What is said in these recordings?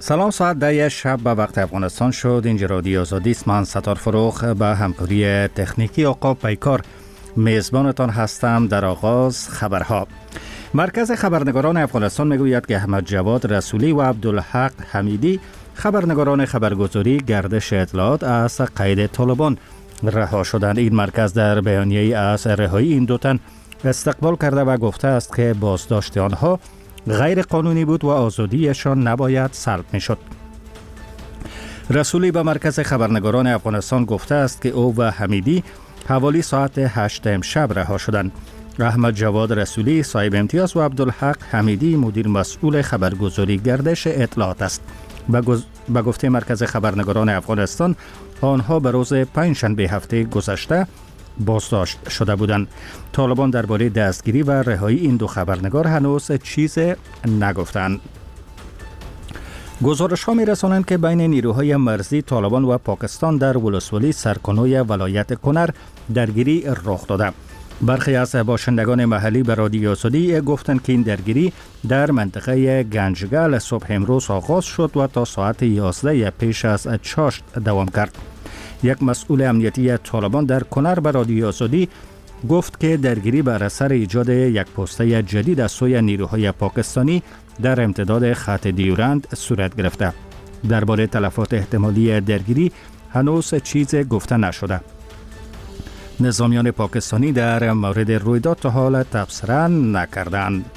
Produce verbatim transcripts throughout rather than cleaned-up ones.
سلام، ساعت ده شب به وقت افغانستان شد. اینجا رادیو آزادی است. من ستار فروخ به همکاری تکنیکی آقا پیکار میزبانتان هستم. در آغاز خبرها. مرکز خبرنگاران افغانستان میگوید که احمد جواد رسولی و عبدالحق حمیدی خبرنگاران خبرگزاری گردش اطلاعات از قید طالبان رها شدند. این مرکز در بیانیه‌ای از رهایی این دو تن استقبال کرده و گفته است که بازداشت آنها غیر قانونی بود و آزادیشان نباید سلب می شد. رسولی به مرکز خبرنگاران افغانستان گفته است که او و حمیدی حوالی ساعت هشت امشب رها شدند. احمد جواد رسولی صاحب امتیاز و عبدالحق حمیدی مدیر مسئول خبرگزاری گردش اطلاعات است. به گفته مرکز خبرنگاران افغانستان آنها به روز پنجشنبه هفته گذشته بازداشت شده بودند. طالبان درباره دستگیری و رهایی این دو خبرنگار هنوز چیز نگفتند. گزارش ها می رسانند که بین نیروهای مرزی طالبان و پاکستان در ولسوالی سرکنوی ولایت کنر درگیری رخ داده. برخی از باشندگان محلی به رادیو آزادی گفتند که این درگیری در منطقه گنجگل صبح امروز آغاز شد و تا ساعت یازده پیش از چاشت دوام کرد. یک مسئول امنیتی طالبان در کنر به رادیو آزادی گفت که درگیری بر اثر ایجاد یک پوسته جدید از سوی نیروهای پاکستانی در امتداد خط دیورند صورت گرفته. درباره تلفات احتمالی درگیری هنوز چیز گفته نشده. نظامیان پاکستانی در مورد رویداد تا حال تبصره نکردند.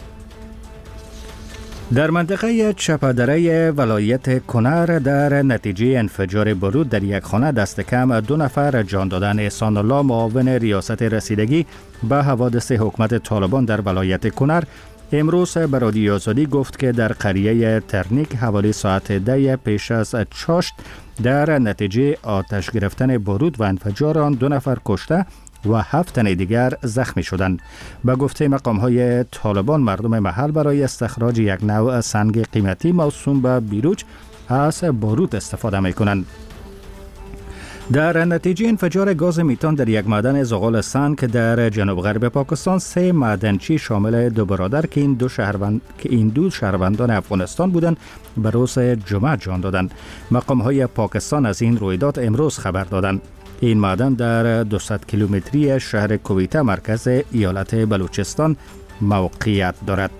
در منطقه چپدره ولایت کنر در نتیجه انفجار بارود در یک خانه دست کم دو نفر جان دادند. احسان الله معاون ریاست رسیدگی به حوادث حکومت طالبان در ولایت کنر امروز به رادیو آزادی گفت که در قریه ترنیک حوالی ساعت ده پیش از چاشت در نتیجه آتش گرفتن بارود و انفجار آن دو نفر کشته و هفت تن دیگر زخمی شدند. به گفته مقام‌های طالبان مردم محل برای استخراج یک نوع سنگ قیمتی موسوم به بیروج از بارود استفاده می‌کنند. در نتیجه انفجار گاز میتان در یک معدن زغال سنگ در جنوب غرب پاکستان سه معدنچی شامل دو برادر که این دو شهروند که این دو شهروندان افغانستان بودند به روز جمعه جان دادند. مقام‌های پاکستان از این رویداد امروز خبر دادند. این معدن در دویست کیلومتری شهر کویته مرکز ایالت بلوچستان موقعیت دارد.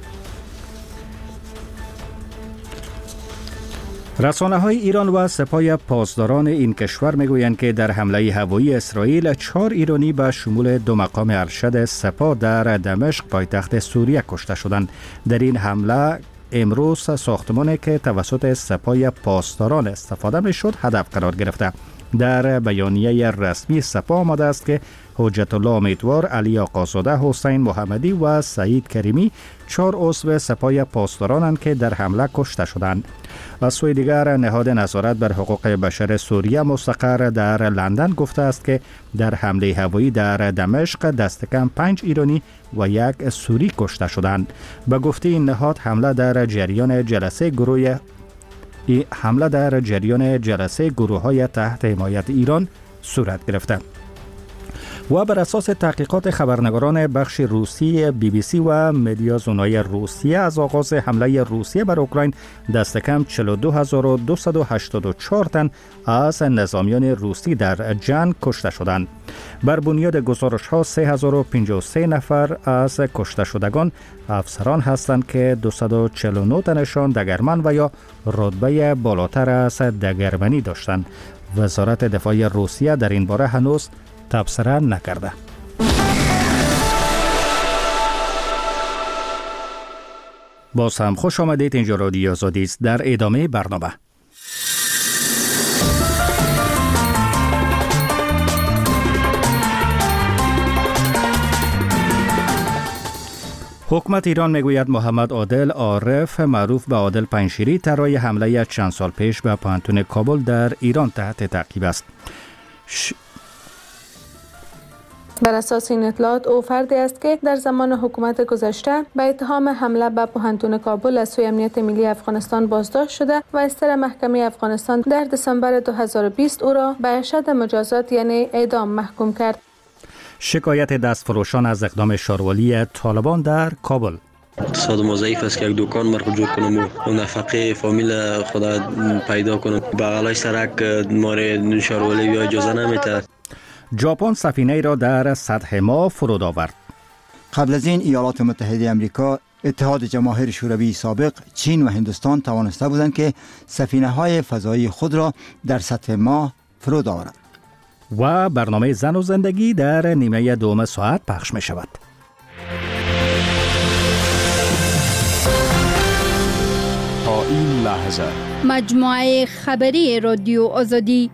رسانه‌های ایران و سپاه پاسداران این کشور میگویند که در حمله هوایی اسرائیل چهار ایرانی به شمول دو مقام ارشد سپاه در دمشق پایتخت سوریه کشته شدند. در این حمله امروز ساختمانی که توسط سپاه پاسداران استفاده میشد هدف قرار گرفته. در بیانیه رسمی سپاه آمده است که حجت الله امیدوار، علی آقازاده، حسین محمدی و سعید کریمی چهار عضو سپاه پاسدارانند که در حمله کشته شدند. از سوی دیگر نهاد نظارت بر حقوق بشر سوریه مستقر در لندن گفته است که در حمله هوایی در دمشق دست کم پنج ایرانی و یک سوری کشته شدند. به گفته این نهاد حمله در جریان جلسه گروه ای حمله در جریان جلسه گروه‌های تحت حمایت ایران صورت گرفته. و بر اساس تحقیقات خبرنگاران بخش روسی بی بی سی و مدیازونای روسیه از آغاز حمله روسیه بر اوکراین دست کم چهل و دو هزار و دویست و هشتاد و چهار تن از نظامیان روسی در جنگ کشته شدند. بر بنیاد گزارش‌ها سه هزار و پنجاه و سه نفر از کشته شدگان افسران هستند که دویست و چهل و نه تنشان دگرمن و یا رتبه بالاتر از دگرمنی داشتند. وزارت دفاع روسیه در این باره هنوز تبصره نکرده. باز هم خوش آمدید. اینجا رادیو آزادی است. در ادامه برنامه حکومت ایران میگوید محمد عادل عارف معروف به عادل پنشیری طراح حمله چند سال پیش به پانتون کابل در ایران تحت تعقیب است. ش... بر اساس این اطلاعات او فردی است که در زمان حکومت گذشته به اتهام حمله به پوهنتون کابل از سوی امنیت ملی افغانستان بازداشت شده و استر محکمه افغانستان در دسامبر دو هزار و بیست او را به اشد مجازات یعنی اعدام محکوم کرد. شکایت دستفروشان از اقدام شاروالی طالبان در کابل. اقتصاد ما ضعیف است که یک دکان مرکو جور کنم و نفقه فامیل خدا پیدا کنم. بغلای سرک ماره شاروالی بیا اجازه نمیده. ژاپن سفینه را در سطح ماه فرود آورد. قبل از این ایالات متحده آمریکا، اتحاد جماهیر شوروی سابق، چین و هندوستان توانسته بودند که سفینه های فضایی خود را در سطح ماه فرود آورند. و برنامه زن و زندگی در نیمه دوم ساعت پخش می شود. تا این لحظه مجموعه خبری رادیو آزادی.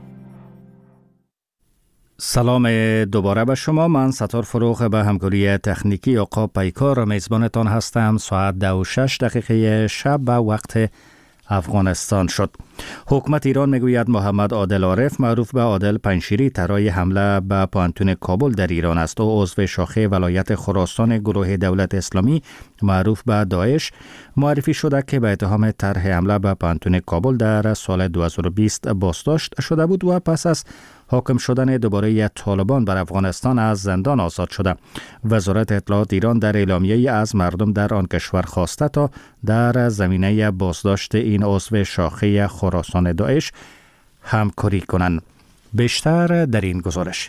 سلام دوباره به شما. من ستار فروغ به همکاری تکنیکی آقا پیکار میزبانتان هستم. ساعت دو و شش دقیقه شب به وقت افغانستان شد. حکومت ایران میگوید محمد عادل عارف معروف به عادل پنشیری طراح حمله به پانتون کابل در ایران است. او عضو شاخه ولایت خراسان گروه دولت اسلامی معروف به داعش معرفی شده که به اتهام طرح حمله به پانتون کابل در سال دو هزار و بیست بازداشت شده بود و پس از حاکم شدن دوباره طالبان بر افغانستان از زندان آزاد شده. وزارت اطلاعات ایران در اعلامیه‌ای از مردم در آن کشور خواسته تا در زمینه بازداشت این عضو شاخه خراسان داعش همکاری کنند. بیشتر در این گزارش.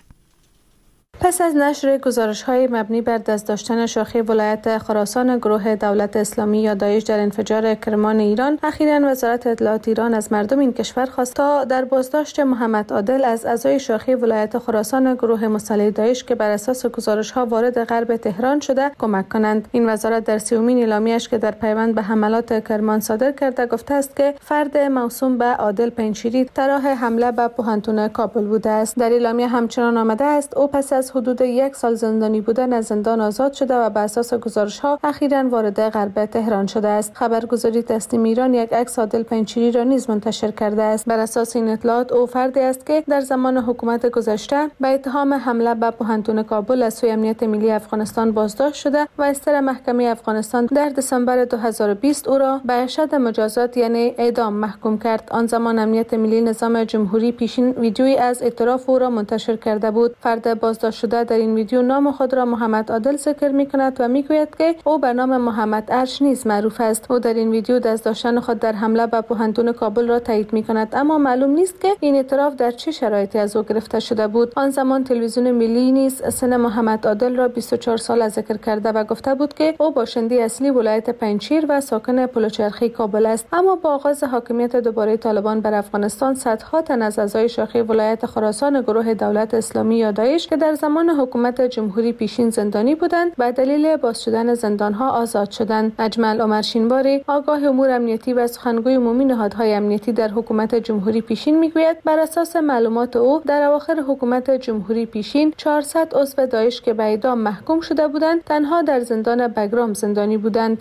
پس از نشر گزارش‌های مبنی بر دست داشتن شاخه ولایت خراسان گروه دولت اسلامی یا داعش در انفجار کرمان ایران، اخیراً وزارت اطلاعات ایران از مردم این کشور خواست تا در بازداشت محمد عادل از اعضای شاخه ولایت خراسان گروه مسلح داعش که بر اساس گزارش‌ها وارد غرب تهران شده کمک کنند. این وزارت در سیومین اعلامیه‌اش که در پیوند به حملات کرمان صادر کرده گفته است که فرد موسوم به عادل پنشیری طراح حمله به پوهنتون کابل بوده است. در اعلامیه همچنان آمده است او پس از حدود یک سال زندانی بودن از زندان آزاد شده و بر اساس گزارش‌ها اخیراً وارد غرب تهران شده است. خبرگزاری تسنیم ایران یک عکس عادل پنشیری را نیز منتشر کرده است. بر اساس این اطلاعات او فردی است که در زمان حکومت گذشته به اتهام حمله به پوهنتون کابل از سوی امنیت ملی افغانستان بازداشت شده و استر محکمه افغانستان در دسامبر دو هزار و بیست او را به ارشد مجازات یعنی اعدام محکوم کرد. آن زمان امنیت ملی نظام جمهوری پیشین ویدیویی از اعتراف او را منتشر کرده بود. فرد بازداشت شده در این ویدیو نام خود را محمد عادل ذکر می کند و می گوید که او به نام محمد ارش نیز معروف است. او در این ویدیو دست داشتن خود در حمله به پوهنتون کابل را تایید می کند، اما معلوم نیست که این اعتراف در چه شرایطی از او گرفته شده بود. آن زمان تلویزیون ملی نیز سن محمد عادل را بیست و چهار ساله ذکر کرده و گفته بود که او باشنده اصلی ولایت پنجشیر و ساکن پلوچرخی کابل است. اما با آغاز حاکمیت دوباره طالبان بر افغانستان، صدها تن از اعضای شاخه ولایت خراسان گروه دولت اسلامی یا داعش که در زمان حکومت جمهوری پیشین زندانی بودند به دلیل باز شدن زندانها آزاد شدند. اجمل عمر شینواری آگاه امور امنیتی و سخنگوی عمومی نهادهای امنیتی در حکومت جمهوری پیشین میگوید بر اساس معلومات او در اواخر حکومت جمهوری پیشین چهارصد عضو داعش که به اعدام محکوم شده بودند تنها در زندان بگرام زندانی بودند.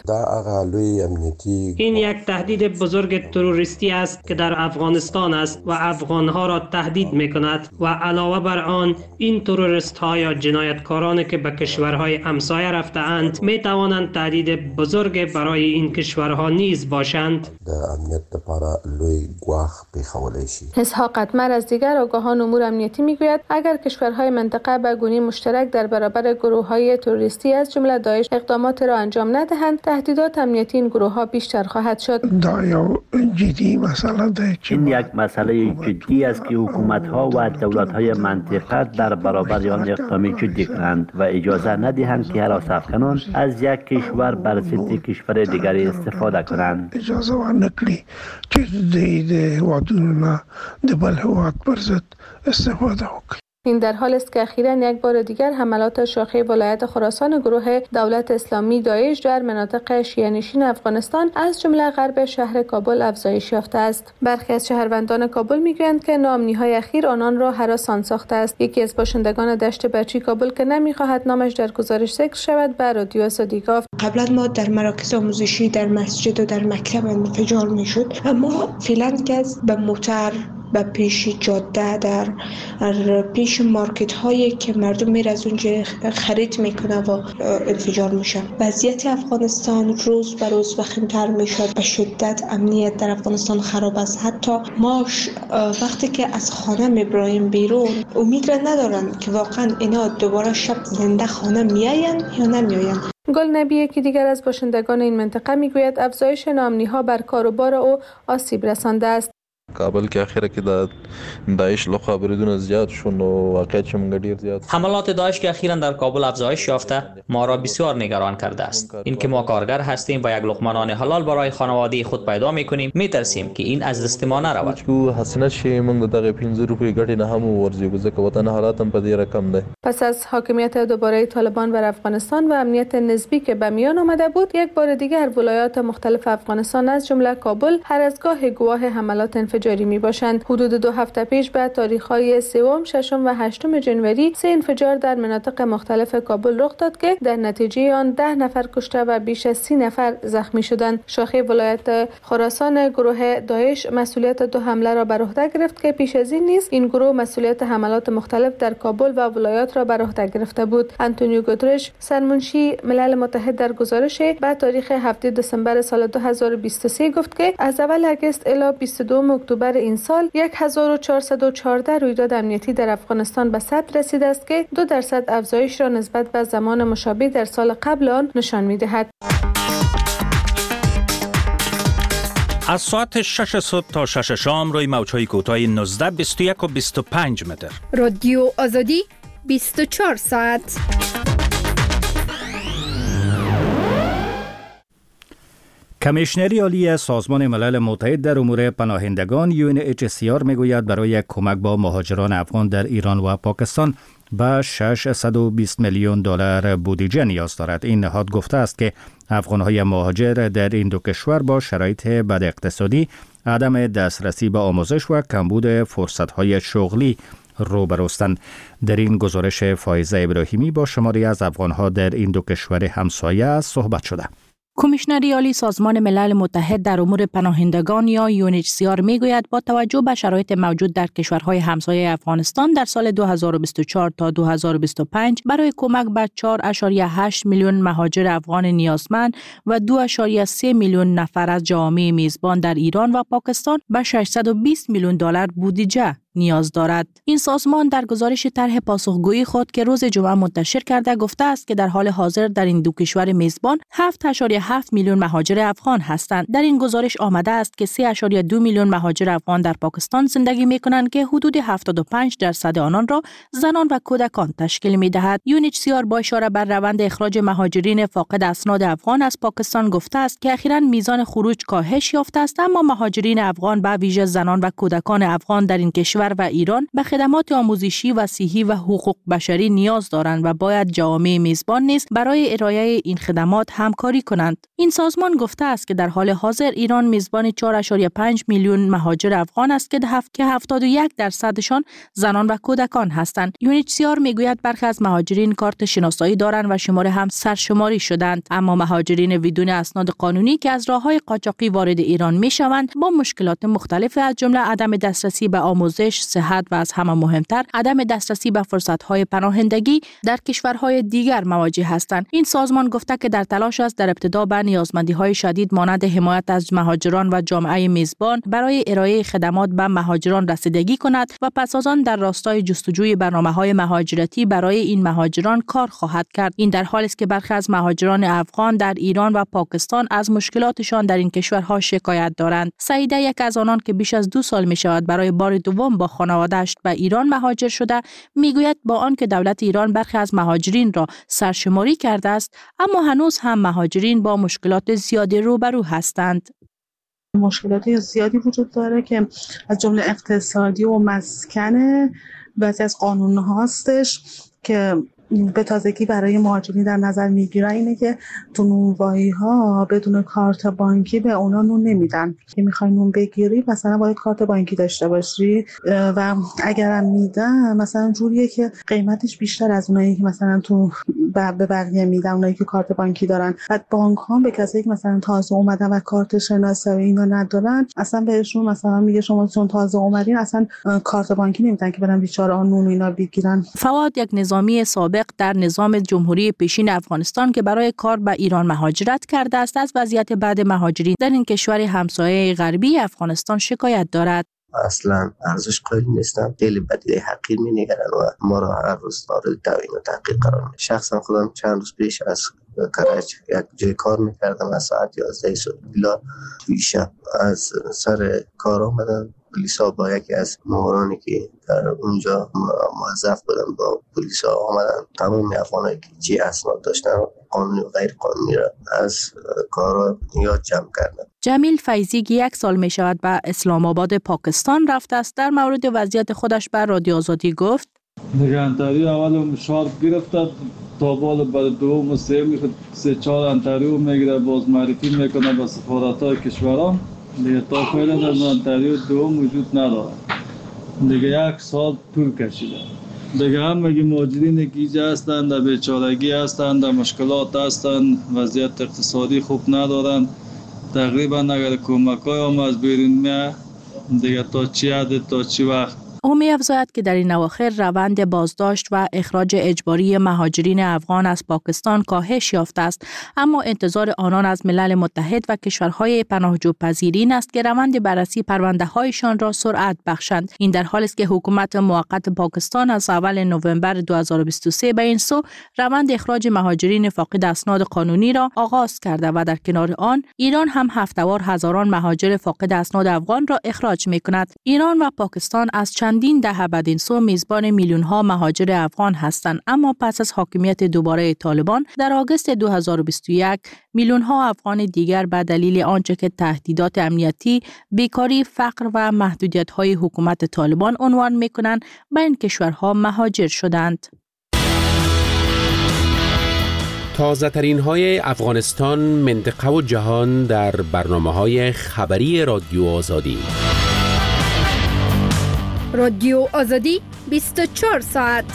این یک تهدید بزرگ تروریستی است که در افغانستان است و افغانها را تهدید میکند و علاوه بر آن این تروریست ها یا جنایتکارانی که به کشورهای همسایه رفته اند می توانند تهدید بزرگ برای این کشورها نیز باشند. اسحاق قطمر از دیگر آگاهان امور امنیتی میگوید اگر کشورهای منطقه به گونی مشترک در برابر گروه‌های تروریستی از جمله داعش اقدامات را انجام ندهند، تهدیدات امنیتی این گروه‌ها بیشتر خواهد شد. این یک مسئله جدی است که حکومت‌ها و دولت‌های منطقه در برابر آن اقدامی جدی کنند و اجازه ندهند که هراس افکنان از یک کشور بر ضد کشور دیگری استفاده کنند. اجازه ورنکړي چې د هیوادونو د بل هیواد پر ضد استفاده وکړي. این در حال است که اخیراً یک بار دیگر حملات شاخه ولایت خراسان گروه دولت اسلامی داعش در مناطق شیعه‌نشین افغانستان از جمله غرب شهر کابل افزایش یافته است. برخی از شهروندان کابل میگویند که ناامنی‌های اخیر آنان را هراسان ساخته است. یکی از باشندگان دشت بچی کابل که نمی‌خواهد نامش در گزارش ذکر شود به رادیو آزادی گفت قبلا ما در مراکز آموزشی، در مسجد و در مکتب انفجار میشد، اما فعلا که به موتر به پیش جاده، در پیش مارکت هایی که مردم میره از اونجا خرید میکنه و انفجار میشه. وضعیت افغانستان روز به روز وخیم‌تر میشد. به شدت امنیت در افغانستان خراب است. حتی ما وقتی که از خانه میبریم بیرون امید را ندارن که واقعا اینا دوباره شب زنده خانه میاین یا نمیاین. گل نبی یکی دیگر از باشندگان این منطقه میگوید افزایش ناامنی‌ها بر کار و بار او آسیب رسانده است. کابل کې اخیره کې د داعش لخوا بریدونه زیاد شون و واقعیت چې موږ ډیر زیاد حملات داعش که اخیراً در کابل افزایش یافته ما را بسیار نگران کرده است. اینکه ما کارگر هستیم و یک لقمه نان حلال برای خانواده خود پیدا می‌کنیم، می‌ترسیم که این از دست ما نرود. کو حسنه شي موږ دغه پنځه روپۍ ګټې نه هم ورځي ځکه وطن حالات هم په دې رقم ده. پس از حاکمیت دوباره طالبان بر افغانستان و امنیت نسبی که به میان آمده بود، یک بار دیگر ولایات مختلف افغانستان از جمله کابل هر از گاه گواه حملات انفجاری می باشند. حدود دو هفته پیش به تاریخ‌های سوم، ششم و هشتم جنوری سه انفجار در مناطق مختلف کابل رخ داد که در نتیجه آن ده نفر کشته و بیش از سی نفر زخمی شدند. شاخه ولایت خراسان گروه داعش مسئولیت دو حمله را بر عهده گرفت که پیش از این نیز این گروه مسئولیت حملات مختلف در کابل و ولایات را بر عهده گرفته بود. آنتونیو گوترش سرمنشی ملل متحد در گزارش به تاریخ هفتم دسامبر سال دو هزار و بیست و سه گفت که از اول اگست الی بیست و دوم اکتبر این سال هزار و چهارصد و چهارده رویداد امنیتی در افغانستان به ثبت رسیده است که دو درصد افزایش را نسبت به زمان مشابه در سال قبل آن نشان می‌دهد. از ساعت شش صبح تا شش شام روی موج‌های کوتاه نوزده، بیست و یک و بیست و پنج متر. رادیو آزادی بیست و چهار ساعت. کمیشنری عالی سازمان ملل متحد در امور پناهندگان یو ان اچ سی آر میگوید برای کمک با مهاجران افغان در ایران و پاکستان به ششصد و بیست میلیون دلار بودجه نیاز دارد. این نهاد گفته است که افغان‌های مهاجر در این دو کشور با شرایط بد اقتصادی، عدم دسترسی به آموزش و کمبود فرصت‌های شغلی روبروستند. در این گزارش فایزه ابراهیمی با شماری از افغان‌ها در این دو کشور همسایه صحبت شده. کمیشنری عالی سازمان ملل متحد در امور پناهندگان یا یو ان اچ سی آر میگوید با توجه به شرایط موجود در کشورهای همسایه افغانستان در سال دو هزار و بیست و چهار تا دو هزار و بیست و پنج برای کمک به چهار ممیز هشت میلیون مهاجر افغان نیازمند و دو ممیز سه میلیون نفر از جوامع میزبان در ایران و پاکستان به ششصد و بیست میلیون دلار بودجه نیاز دارد. این سازمان در گزارش طرح پاسخگویی خود که روز جمعه منتشر کرده گفته است که در حال حاضر در این دو کشور میزبان هفت ممیز هفت میلیون مهاجر افغان هستند. در این گزارش آمده است که سه ممیز دو میلیون مهاجر افغان در پاکستان زندگی می‌کنند که حدود هفتاد و پنج درصد آنان را زنان و کودکان تشکیل می‌دهد. یو ان اچ سی آر با اشاره بر روند اخراج مهاجرین فاقد اسناد افغان از پاکستان گفته است که اخیراً میزان خروج کاهش یافته است، اما مهاجرین افغان به ویژه زنان و کودکان افغان در این کشور و ایران به خدمات آموزشی و صحی و حقوق بشری نیاز دارند و باید جوامع میزبان نیز برای ارائه این خدمات همکاری کنند. این سازمان گفته است که در حال حاضر ایران میزبان چهار ممیز پنج میلیون مهاجر افغان است که هفت که هفتاد و یک درصدشان زنان و کودکان هستند. یو ان اچ سی آر میگوید برخی از مهاجرین کارت شناسایی دارند و شماره هم سرشماری شدند، اما مهاجرین بدون اسناد قانونی که از راه‌های قاچاقی وارد ایران میشوند با مشکلات مختلف از جمله عدم دسترسی به آموزش، صحت و از همه مهمتر عدم دسترسی به فرصت‌های پناهندگی در کشورهای دیگر مواجه هستند. این سازمان گفته که در تلاش است در ابتدا به نیازمندی‌های شدید مانند حمایت از مهاجران و جامعه میزبان برای ارائه خدمات به مهاجران رسیدگی کند و پس از آن در راستای جستجوی برنامه‌های مهاجرتی برای این مهاجران کار خواهد کرد. این در حالی است که برخی از مهاجران افغان در ایران و پاکستان از مشکلاتشان در این کشورها شکایت دارند. سعیده یک از آنان که بیش از دو سال می‌شود برای بار دوم با خانواده‌اش به ایران مهاجر شده میگوید با آنکه دولت ایران برخی از مهاجرین را سرشماری کرده است، اما هنوز هم مهاجرین با مشکلات زیادی روبرو هستند. مشکلات زیادی وجود داره که از جمله اقتصادی و مسکن، بعضی از قانون هاستش که به تازگی برای مهاجرین در نظر میگیرن اینه که تو نونوایی ها بدون کارت بانکی به اونا نون نمیدن. که میخوای نون بگیری مثلا باید کارت بانکی داشته باشی و اگرم میدن مثلا جوریه که قیمتش بیشتر از اونایی که مثلا تو به بقیه میدن، اونایی که کارت بانکی دارن. بعد بانک ها به کسایی که مثلا تازه اومدن و کارت شناسایی اینا ندارن اصلا بهشون مثلا میگه شما چون تازه اومدین اصلا کارت بانکی نمیدن که برن بیچاره نون اینا بگیرن. فواد یک نظامی سابق در نظام جمهوری پیشین افغانستان که برای کار به ایران مهاجرت کرده است از وضعیت بعد مهاجرین در این کشور همسایه غربی افغانستان شکایت دارد. اصلا ارزش قائل نیستم، خیلی بدیده حقیر می نگرن و ما را هر روز مورد توهین و تحقیر قرار میدن. شخصا خودم چند روز پیش از کرج یک جای کار میکردم. از ساعت یازده صبح الا توی شب از سر کار آمدن پلیسا با یکی از مامورانی که در اونجا موظف بودن با پلیسا آمدن تمام افغانایی که چی اسناد داشتن قانونی و غیر قانونی را از کارا یاد جمع کردن. جمیل فیضی که یک سال می شود به اسلام آباد پاکستان رفته است در مورد وضعیت خودش به رادیو آزادی گفت: نگهداری اول شارپ گرفته تا بالا بعد دوم و سوم سه چهار انتریو میگیره باز معرفی میکنه به سفارت‌های کشوران دیگه تا فعلا در انتریو دوم وجود نداره. دیگه یک سال طول کشیده. دیگه همه مهاجرین که اینجا هستند در بیچارگی هستند، در مشکلات هستند، وضعیت اقتصادی خوب ندارند. تقریبا اگر کمک‌های هم از بیرون میاد دیگه تا چی حد تا چی وقت. او می افزاید که در این اواخر روند بازداشت و اخراج اجباری مهاجرین افغان از پاکستان کاهش یافته است، اما انتظار آنان از ملل متحد و کشورهای پناهجو پذیرین است که روند بررسی پرونده هایشان را سرعت بخشند. این در حالی است که حکومت موقت پاکستان از اول نوامبر دو هزار و بیست و سه به این سو روند اخراج مهاجرین فاقد اسناد قانونی را آغاز کرده و در کنار آن ایران هم هفته‌وار هزاران مهاجر فاقد اسناد افغان را اخراج می‌کند. ایران و پاکستان از چند چندین دهه بعد این سو میزبان میلیون ها مهاجر افغان هستند، اما پس از حاکمیت دوباره طالبان در آگوست دو هزار و بیست و یک میلیون ها افغان دیگر به دلیل آنچه که تهدیدات امنیتی، بیکاری، فقر و محدودیت های حکومت طالبان عنوان میکنند به این کشورها مهاجر شدند. تازه ترین های افغانستان، منطقه و جهان در برنامه های خبری رادیو آزادی. رادیو آزادی بیست و چهار ساعت.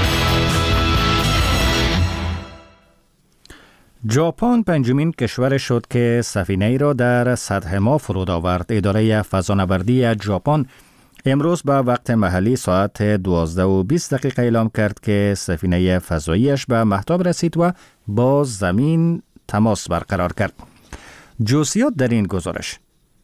ژاپن پنجمین کشور شد که سفینه‌ای را در سطح ماه فرود آورد. اداره فضانوردی ژاپن امروز به وقت محلی ساعت دوازده و بیست دقیقه اعلام کرد که سفینه فضاییش به مهتاب رسید و با زمین تماس برقرار کرد. جزئیات در این گزارش.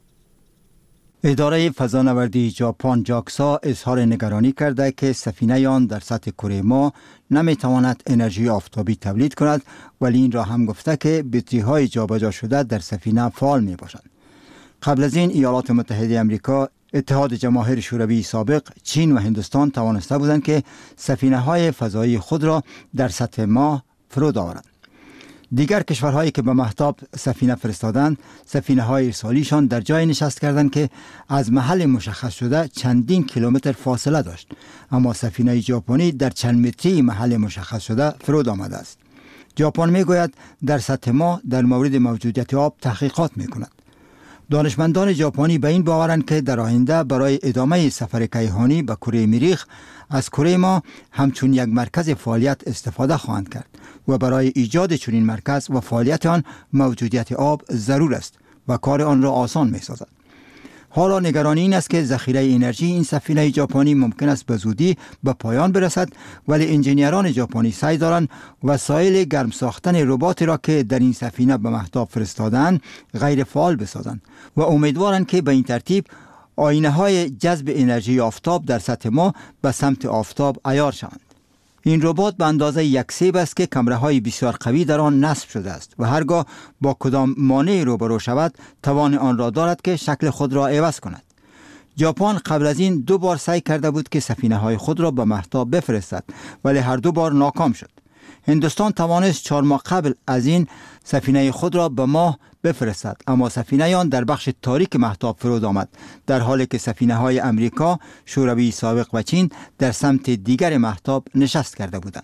اداره فضانوردی ژاپن جاکسا اظهار نگرانی کرده که سفینه آن در سطح کره ماه نمیتواند انرژی آفتابی تولید کند، ولی این را هم گفته که بطری های جابجا شده در سفینه فعال می باشند. قبل از این ایالات متحده آمریکا، اتحاد جماهیر شوروی سابق، چین و هندوستان توانسته بودند که سفینه های فضایی خود را در سطح ماه فرود آورند. دیگر کشورهایی که به مهتاب سفینه فرستادند، سفینه های ارسالیشان در جای نشست کردند که از محل مشخص شده چندین کیلومتر فاصله داشت، اما سفینه ژاپنی در چند متری محل مشخص شده فرود آمده است. ژاپن میگوید در سطح ماه در مورد موجودیت آب تحقیقات میکند. دانشمندان ژاپنی به این باورند که در آینده برای ادامه سفر کیهانی به کره مریخ از کره ما همچون یک مرکز فعالیت استفاده خواهند کرد و برای ایجاد چنین مرکز و فعالیت آن موجودیت آب ضرور است و کار آن را آسان می سازد. حالا نگرانی این است که ذخیره انرژی این سفینه ژاپنی ممکن است به زودی به پایان برسد، ولی انجینیران ژاپنی سعی دارند وسایل گرم ساختن رباتی را که در این سفینه به مهتاب فرستادند غیر فعال بسازند و امیدوارند که به این ترتیب آینه های جذب انرژی آفتاب در سطح ماه به سمت آفتاب عیار شوند. این ربات به اندازه یک سیب است که کمره های بسیار قوی در آن نصب شده است و هرگاه با کدام مانع روبرو شود توان آن را دارد که شکل خود را عوض کند. ژاپن قبل از این دو بار سعی کرده بود که سفینه های خود را به مهتاب بفرستد، ولی هر دو بار ناکام شد. هندوستان توانست چهار ماه قبل از این سفینه خود را به ماه بفرستد، اما سفینه آن در بخش تاریک مهتاب فرود آمد، در حالی که سفینه های امریکا، شوروی سابق و چین در سمت دیگر مهتاب نشست کرده بودند.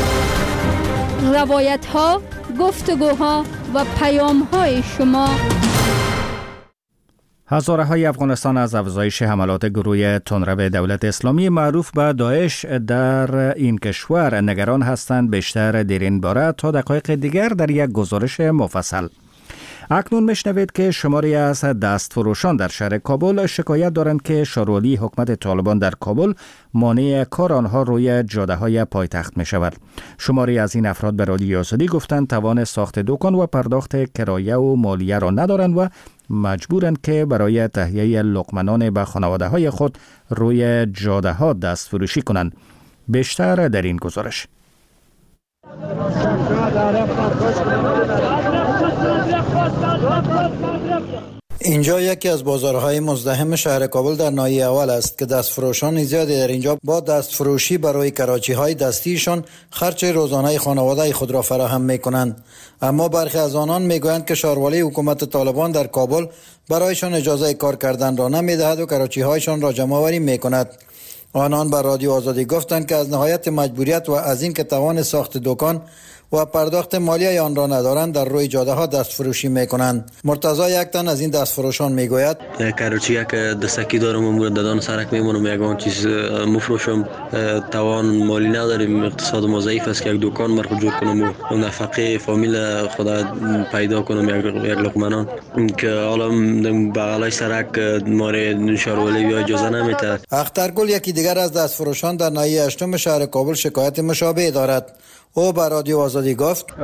روایت ها، گفتگوها و پیام های شما. هزاره های افغانستان از افزایش حملات گروه تندرو دولت اسلامی معروف به داعش در این کشور نگران هستند. بیشتر در این باره تا دقایق دیگر در یک گزارش مفصل. اکنون میشنوید که شماری از دستفروشان در شهر کابل شکایت دارند که شارولی حکومت طالبان در کابل مانع کار آنها روی جاده های پایتخت می شود. شماری از این افراد به رادیو آزادی گفتند توان ساخت دکان و پرداخت کرایه و مالیه را ندارند و مجبورند که برای تهیه لقمه‌نان به خانواده های خود روی جاده ها دست فروشی کنند. بیشتر در این گزارش. اینجا یکی از بازارهای مزدحم شهر کابل در ناحیه اول است که دستفروشان زیادی در اینجا با دستفروشی برای کراچی‌های دستیشان خرج روزانه خانواده خود را فراهم می‌کنند. اما برخی از آنان می‌گویند که شاروالی حکومت طالبان در کابل برایشان اجازه کار کردن را نمی‌دهد و کراچی‌هایشان را جمع‌آوری می‌کند. آنان بر رادیو آزادی گفتند که از نهایت مجبوریت و از اینکه توان ساخت دکان و پرداخت مالیه آن را ندارند در روی جاده ها دست فروشی می کنند. مرتضی یک تن از این دست فروشان می گوید کراچی یک دستکی دارم و دادان سرک میمونم یگان چیز مفروشم توان مالی نداریم، اقتصاد ما ضعیف است که یک دکان مرخ جور کنم و نفقه فامیل خدا پیدا کنم یک یک لقمنان که حالا بغلای سرک ماره شاروالی بیا اجازه نمیده. اخترگل یکی دیگر از دست فروشان در ناحیه هشتم شهر کابل شکایت مشابه دارد. او بر رادیو آزادی گفت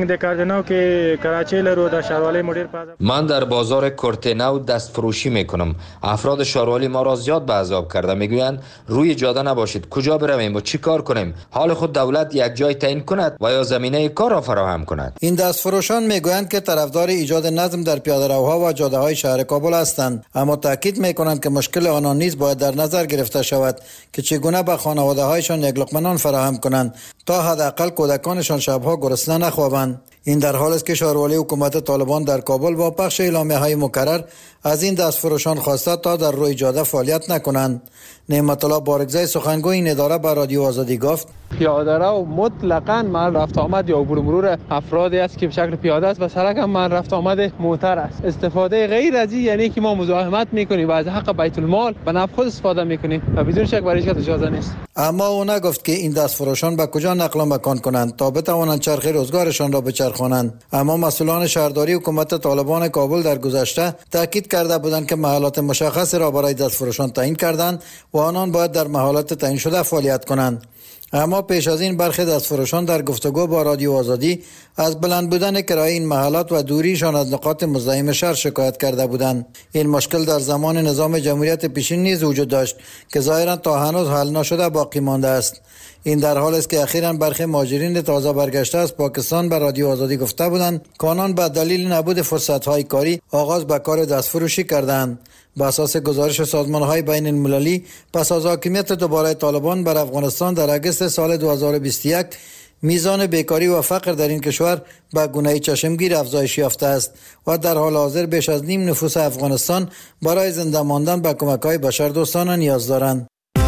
من در بازار کورتنو دست فروشی میکنم. افراد شاروالی ما را زیاد به عذاب کرده، میگویند روی جاده نباشید، کجا برویم و چی کار کنیم؟ حال خود دولت یک جای تعیین کند و یا زمینه کار را فراهم کند. این دست فروشان میگویند که طرفدار ایجاد نظم در پیاده‌روها و جاده های شهر کابل هستند، اما تاکید میکنند که مشکل آنان نیز باید در نظر گرفته شود که چگونه به خانواده هایشان یک لقمه نان فراهم کنند تا حداقل کودکانشان شبها گرسنه نخوابند. این در حال است که شاروالی حکومت طالبان در کابل با پخش اعلامیه‌های مکرر از این دستفروشان خواسته تا در روی جاده فعالیت نکنند. نعمت الله بارگزای سخنگوی این اداره بر رادیو آزادی گفت پیاده رو مطلقاً من رفت آمد یا عبور مرور افرادی است که به شکل پیاده است و سرک هم من رفت آمد موتر است. استفاده غیر از این یعنی که ما مزاحمت میکنیم و از حق بیت المال به نفع خود استفاده میکنیم و بدون شک برای هیچ اجازه نیست. اما او نگفت که این دستفروشان به کجا نقل مکان کنند تا بتوانند چرخ روزگارشان را بچرخانند. اما مسئولان شهرداری حکومت طالبان کابل در گذشته تاکید کرده بودند که محلات مشخص را برای دستفروشان تعیین کردند و آنان باید در محلات تعیین شده فعالیت کنند. اما پیش از این برخی دستفروشان در گفتگو با رادیو آزادی از بلند بودن کرایه این محلات و دوریشان از نقاط مزاحم شهر شکایت کرده بودند. این مشکل در زمان نظام جمهوریت پیشین نیز وجود داشت که ظاهرا تا هنوز حل نشده باقی مانده است. این در حال است که اخیراً برخی مهاجرین تازه برگشته از پاکستان به رادیو آزادی گفته بودند که آنان به دلیل نبود فرصت‌های کاری آغاز به کار دستفروشی کردند. بر اساس گزارش سازمان‌های بین المللی پس از حاکمیت دوباره طالبان بر افغانستان در اگست سال دو هزار و بیست و یک میزان بیکاری و فقر در این کشور به گونه چشمگیر افزایش یافته است و در حال حاضر بیش از نیم نفوس افغانستان برای زنده ماندن به کمک‌های بشردوستانه نیاز دارند.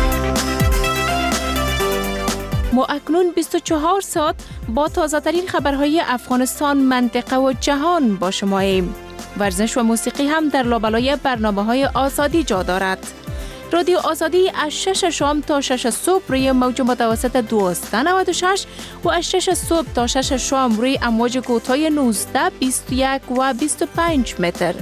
ما اکنون بیست و چهار ساعت با تازه ترین خبرهای افغانستان، منطقه و جهان با شماییم. ورزش و موسیقی هم در لابلای برنامه‌های آزادی جا دارد. رادیو آزادی از شش شام تا شش صبح روی موج متوسط دویست و نود و شش و از شش صبح تا شش شام روی امواج کوتاه نوزده، بیست و یک و بیست و پنج متر.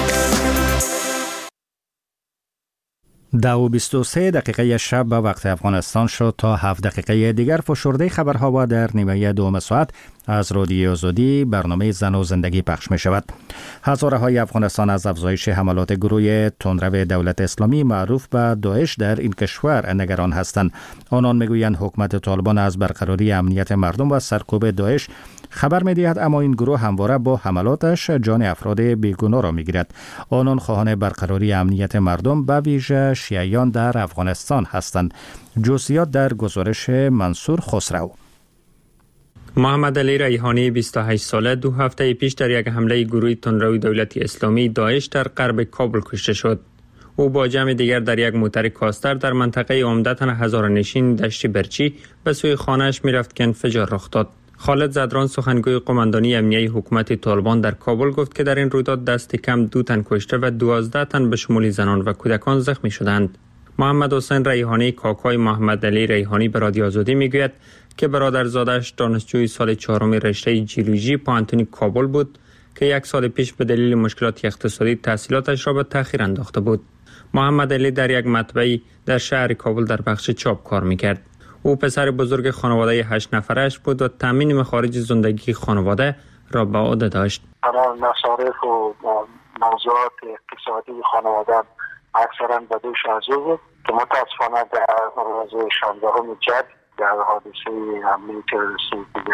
ده و بیست و سه دقیقه شب به وقت افغانستان شد. تا هفت دقیقه دیگر فشرده خبرها و در نیمه دوم ساعت از رادیو آزادی برنامه زن و زندگی پخش می شود. هزاره های افغانستان از افزایش حملات گروه تندرو دولت اسلامی معروف به داعش در این کشور نگران هستند. آنان میگویند حکومت طالبان از برقراری امنیت مردم و سرکوب داعش خبر می‌دهد، اما این گروه همواره با حملاتش جان افراد بیگناه را می‌گیرد. آنان خواهان برقراری امنیت مردم به ویژه شیعیان در افغانستان هستند. جزئیات در گزارش منصور خسرو. محمد علی ریحانی بیست و هشت ساله دو هفته پیش در یک حمله گروه تندرو دولت اسلامی داعش در غرب کابل کشته شد. او با جمع دیگر در یک موتر کاستر در منطقه عمدتاً هزاره‌نشین دشت برچی به سوی خانه‌اش می‌رفت که انفجار رخ داد. خالد زدران سخنگوی قماندانی امنیتی حکومت طالبان در کابل گفت که در این رویداد دست کم دو تن کشته و دوازده تن به شمول زنان و کودکان زخمی شدند. محمد حسین ریحانی کاکای محمد علی ریحانی به رادیو آزادی میگوید که برادرزادش دانشجوی سال چهارم رشته جیولوژی پانتونی کابل بود که یک سال پیش به دلیل مشکلات اقتصادی تحصیلاتش را به تأخیر انداخته بود. محمد علی در یک مطبعی در شهر کابل در بخش چاپ کار میکرد. او پسر بزرگ خانواده هشت نفرش بود و تامین مخارج زندگی خانواده را به عهده داشت. تمام مصارف و موضوعات اقتصادی خانواده اکثرا به دوش از او بود که متاسفانه در روز شانزدهم جد در حادثه حمله تروریستی که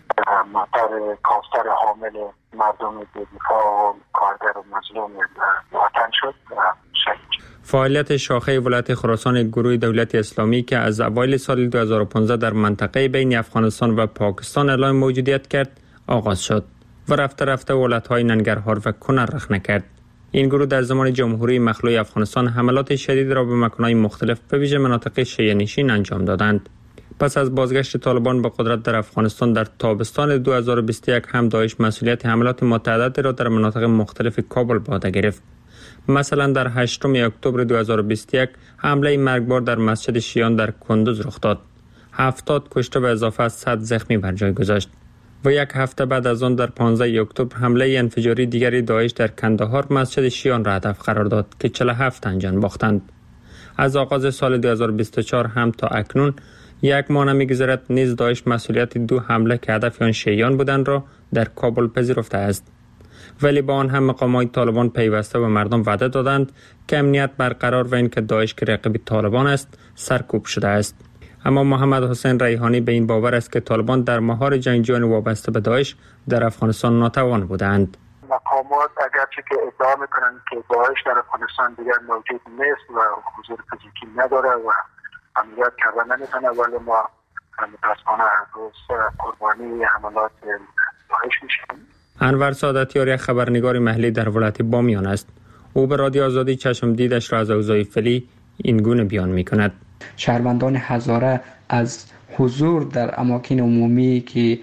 مطار کاستر حامل مردم دفاع و کارگر و مظلوم وطن شد و شهید. فعالیت شاخه ولایت خراسان گروه دولت اسلامی که از اوایل سال دو هزار و پانزده در منطقه بین افغانستان و پاکستان اعلام موجودیت کرد آغاز شد و رفته رفته ولایت‌های ننگرهار و کنر رخنه کرد. این گروه در زمان جمهوری مخلوع افغانستان حملات شدید را به مکان‌های مختلف به ویژه مناطق شیعه نشین انجام دادند. پس از بازگشت طالبان به قدرت در افغانستان در تابستان دو هزار و بیست و یک هم داعش مسئولیت حملات متعددی را در مناطق مختلف کابل به عهده گرفت. مثلا در هشتم اکتبر دو هزار و بیست و یک حمله مرگبار در مسجد شیعیان در کندوز رخ داد. هفتاد کشته و اضافه از صد زخمی بر جای گذاشت. و یک هفته بعد از آن در پانزده اکتبر حمله انفجاری دیگری داعش در کندهار مسجد شیعیان را هدف قرار داد که چهل و هفت تن جان باختند. از آغاز سال دو هزار و بیست و چهار هم تا اکنون یک ماه نمی‌گذرد نیز داعش مسئولیت دو حمله که هدف آن شیعیان بودند را در کابل پذیرفته است. ولی با آن هم مقامات طالبان پیوسته به مردم وعده دادند که امنیت برقرار و اینکه داعش که رقیب طالبان است سرکوب شده است. اما محمد حسین ریحانی به این باور است که طالبان در مهار جنگجویان وابسته به داعش در افغانستان ناتوان بودند. مقامات اگرچه که ادعا میکنند که داعش در افغانستان دیگر موجود نیست و حضور فیزیکی نداره و عملیات کردن نمیتونه، ولی ما متاسفانه هر روز قربانی حملات داعش میشیم. انور سعادتیار یک خبرنگار محلی در ولایت بامیان است. او به رادیو آزادی چشم دیدش را از اوضاع فعلی این گونه بیان میکند. شهروندان هزاره از حضور در اماکن عمومی که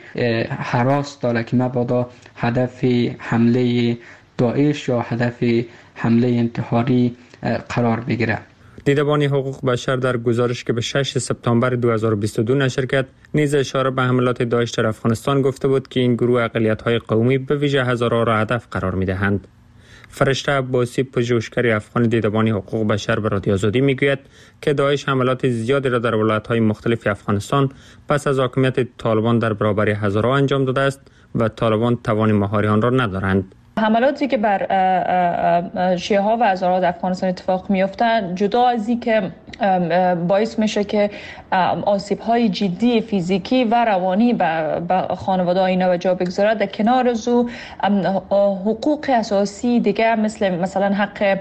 هراس داره که مبادا هدف حمله داعش یا هدف حمله انتحاری قرار بگیره. دیدبان حقوق بشر در گزارش که به ششم سپتامبر دو هزار و بیست و دو نشر کرد نیز اشاره به حملات داعش در افغانستان گفته بود که این گروه اقلیت‌های قومی به ویژه هزارها را هدف قرار می‌دهند. فرشته عباسی پژوهشگر افغان دیدبان حقوق بشر به رادیو آزادی میگوید که داعش حملات زیادی را در ولایت‌های مختلف افغانستان پس از حاکمیت طالبان در برابر هزارها انجام داده است و طالبان توان مهاری آن را ندارند. حملاتی که بر شیعه ها و هزارها در افغانستان اتفاق میفته جدا از این که باعث میشه که آسیب های جدی فیزیکی و روانی به خانواده اینا به جا بگذاره، در کنار از او حقوق اساسی دیگه مثل مثلا حق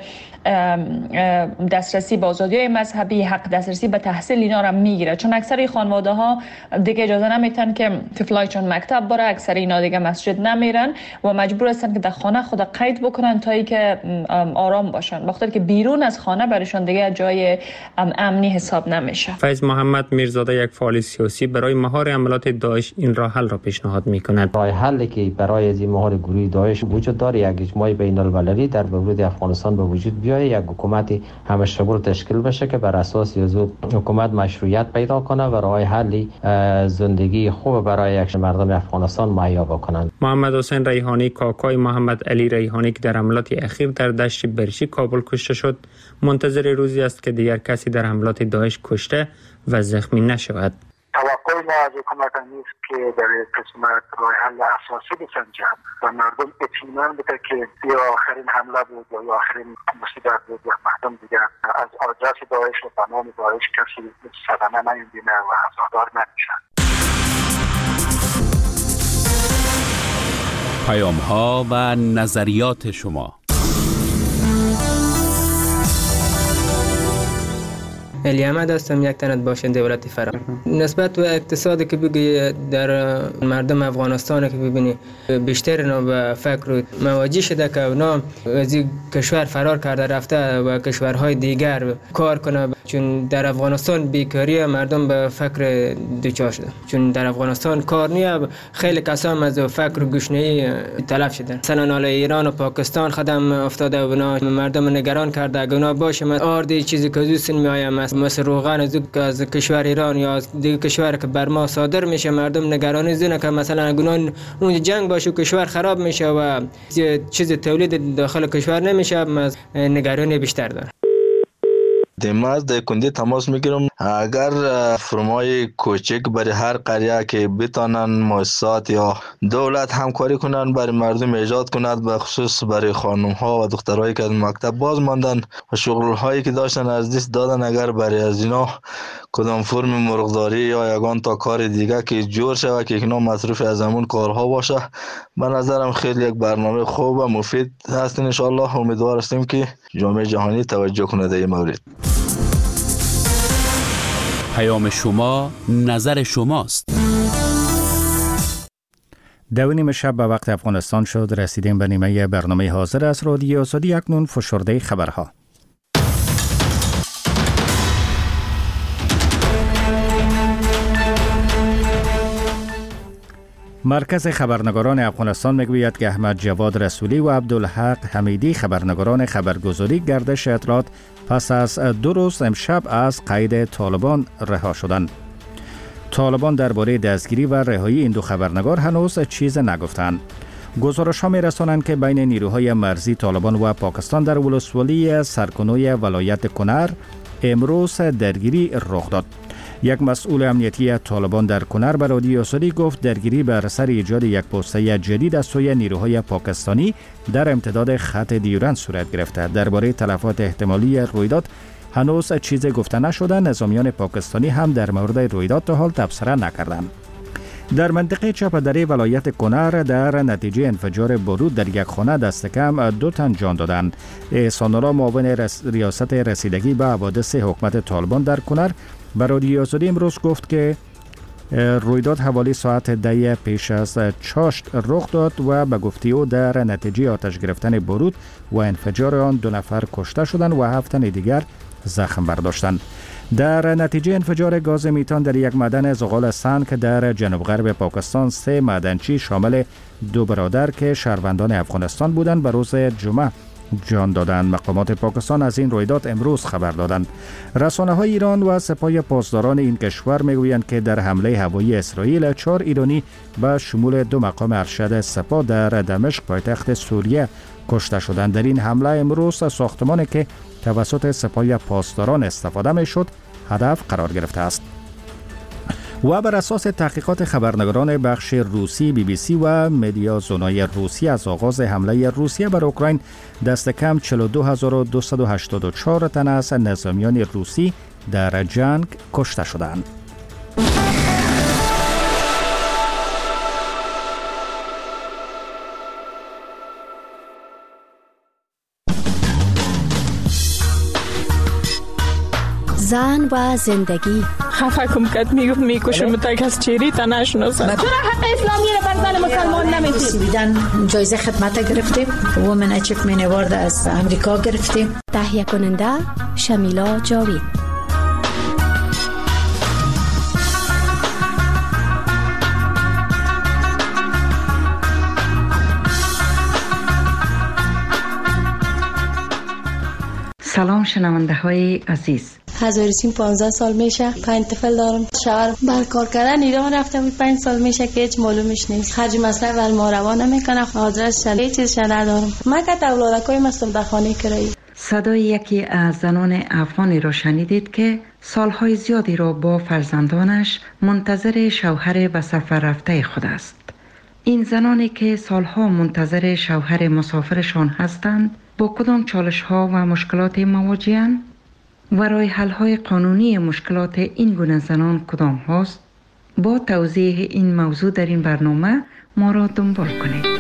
دسترسی به آزادی‌های مذهبی، حق دسترسی به تحصیل اینا را میگیره، چون اکثر خانواده ها دیگه اجازه نمیتن که طفلایشون مکتب بره، اکثر اینا دیگه مسجد نمیرن و مجبور هستن که در خانه خود قید بکنن تا اینکه آرام باشن، وقتی که بیرون از خانه برایشون دیگه جای امنی حساب نمیشه. فیض محمد میرزاده یک فعال سیاسی برای مهار حملات داعش این راه حل را پیشنهاد میکند. راه حلی که برای از این مهار گروه داعش وجود داره یک اجماع بین المللی در ورود افغانستان به وجود بیاید، یک حکومت همشمول تشکیل بشه که بر اساس از حکومت مشروعیت پیدا کنه و راه حلی زندگی خوب برای یک مردم افغانستان مهیا بکنند. محمد حسین ریحانی کاکای محمد علی ریحانی که در حملات اخیر در دشت برشی کابل کشته شد منتظر روزی است که دیگر کسی در حملات داعش کشته و زخمی نشود. توقع ما از حکومت نیست که در قسمت راه حل اساسی بسنجند و مردم اطمینان بده که یا آخرین حمله بود یا آخرین مصیبت بود و مردم دیگر از آدرس داعش و تمام داعش کسی صدمه نمیبینه و عزادار نمیشن. پیام ها و نظریات شما. علی احمد هستم، یک تن باشنده ولایت فرا. نسبت به اقتصادی که بگی در مردم افغانستان که ببینی بیشتر اینا به فکر مواجه شده که اونا از این کشور فرار کرده رفته و کشورهای دیگر کار کنه، چون در افغانستان بیکاری مردم به فکر دوچار شده، چون در افغانستان کار نیه. خیلی کسان از فکر گشنه‌ای تلف شدن. مثلا حال ایران و پاکستان خدم افتاده و اونا مردم نگران کرده اگه اونا باشه آردی چیزی که دوستن میآیم مثل روغن از از کشور ایران یا از دیگه کشور که بر ما صادر میشه، مردم نگرانی زنه که مثلا اگه اون جنگ باشه کشور خراب میشه و چیز تولید داخل کشور نمیشه، نگرانی بیشتر داره. دماز در کندی تماس میگیرم. اگر فرمای کوچک برای هر قریه که بتانن مؤسسات یا دولت همکاری کنن برای مردم ایجاد کند، به خصوص برای خانم ها و دخترایی که از مکتب باز ماندن و شغل هایی که داشتن از دست دادن، اگر برای از اینا کدام فرم مرغداری یا یگان تا کار دیگه که جور شود که اینا مصروف از همون کارها باشه، به نظرم خیلی یک برنامه خوب و مفید هست. ان شاء الله امیدوار هستیم که جامعه جهانی توجه کنه در این مورد. پیام شما، نظر شماست. دو نیم شب به وقت افغانستان شد. رسیدیم به نیمه برنامه حاضر از رادیو آزادی. اکنون فشرده خبرها. مرکز خبرنگاران افغانستان میگوید که احمد جواد رسولی و عبدالحق حمیدی خبرنگاران خبرگزاری گردش اطلاعات پس از دو روز امشب از قید طالبان رها شدند. طالبان درباره دستگیری و رهایی این دو خبرنگار هنوز چیز نگفتند. گزارش ها می رسانند که بین نیروهای مرزی طالبان و پاکستان در ولسوالی سرکنوی ولایت کنر امروز درگیری رخ داد. یک مسئول امنیتی طالبان در کنر به رادیو آزادی گفت درگیری بر اثر ایجاد یک پوسته جدید از سوی نیروهای پاکستانی در امتداد خط دیورند صورت گرفته. درباره تلفات احتمالی رویداد هنوز چیز گفته نشده. نظامیان پاکستانی هم در مورد رویداد تا حال تبصره نکردند. در منطقه چپدری ولایت کنر در نتیجه انفجار بارود در یک خانه دست کم دو تن جان دادند. احسان الله معاون رس ریاست رسیدگی به حوادث حکومت طالبان در کنر به رادیو آزادی امروز گفت که رویداد حوالی ساعت ده پیش از چاشت رخ داد و به گفته او در نتیجه آتش گرفتن بارود و انفجار آن دو نفر کشته شدند و هفت تن دیگر زخم برداشتند. در نتیجه انفجار گاز میتان در یک معدن زغال سنگ در جنوب غرب پاکستان سه معدنچی شامل دو برادر که شهروندان افغانستان بودند به روز جمعه جان دادند. مقامات پاکستان از این رویداد امروز خبر دادند. رسانه‌های ایران و سپاه پاسداران این کشور میگویند که در حمله هوایی اسرائیل چهار ایرانی به شمول دو مقام ارشد سپاه در دمشق پایتخت سوریه کشته شدند. در این حمله امروز ساختمانی که توسط سپاه پاسداران استفاده میشد هدف قرار گرفته است. و بر اساس تحقیقات خبرنگاران بخش روسی بی بی سی و مدیا زونای روسی از آغاز حمله روسیه بر اوکراین دست کم چهل و دو هزار و دویست و هشتاد و چهار تن از نظامیان روسی در جنگ کشته شدند. زن و زندگی خفه کم کت میگفت میکشم تا کس چیری تا نشناسم. چرا حق اسلامی رو بر زن مسلمان نمیدید؟ سویدن جایزه خدمت گرفتیم. وومن اچیومنت اوارد از امریکا گرفتیم. تهیه کننده شمیلا جاوید. سلام شنونده های عزیز. هزارسیم پانزده سال میشه، پنج طفل دارم. شوهر بر کار کردن ایران رفته بود، پنج سال میشه که هیچ معلومش نیست. خرج مصرف ول ما روانه میکنه، آدرس شده چیزش ندارم. من که اولادکای مستم در خانه کرایی. صدای یکی از زنان افغانی را شنیدید که سالهای زیادی را با فرزندانش منتظر شوهر و سفر رفته خود است. این زنانی که سالها منتظر شوهر مسافرشان هستند با کدام چالش ها و مشکلات مواجه‌اند و راه حل های قانونی مشکلات این گونه زنان کدام هاست؟ با توضیح این موضوع در این برنامه ما را دنبال کنید.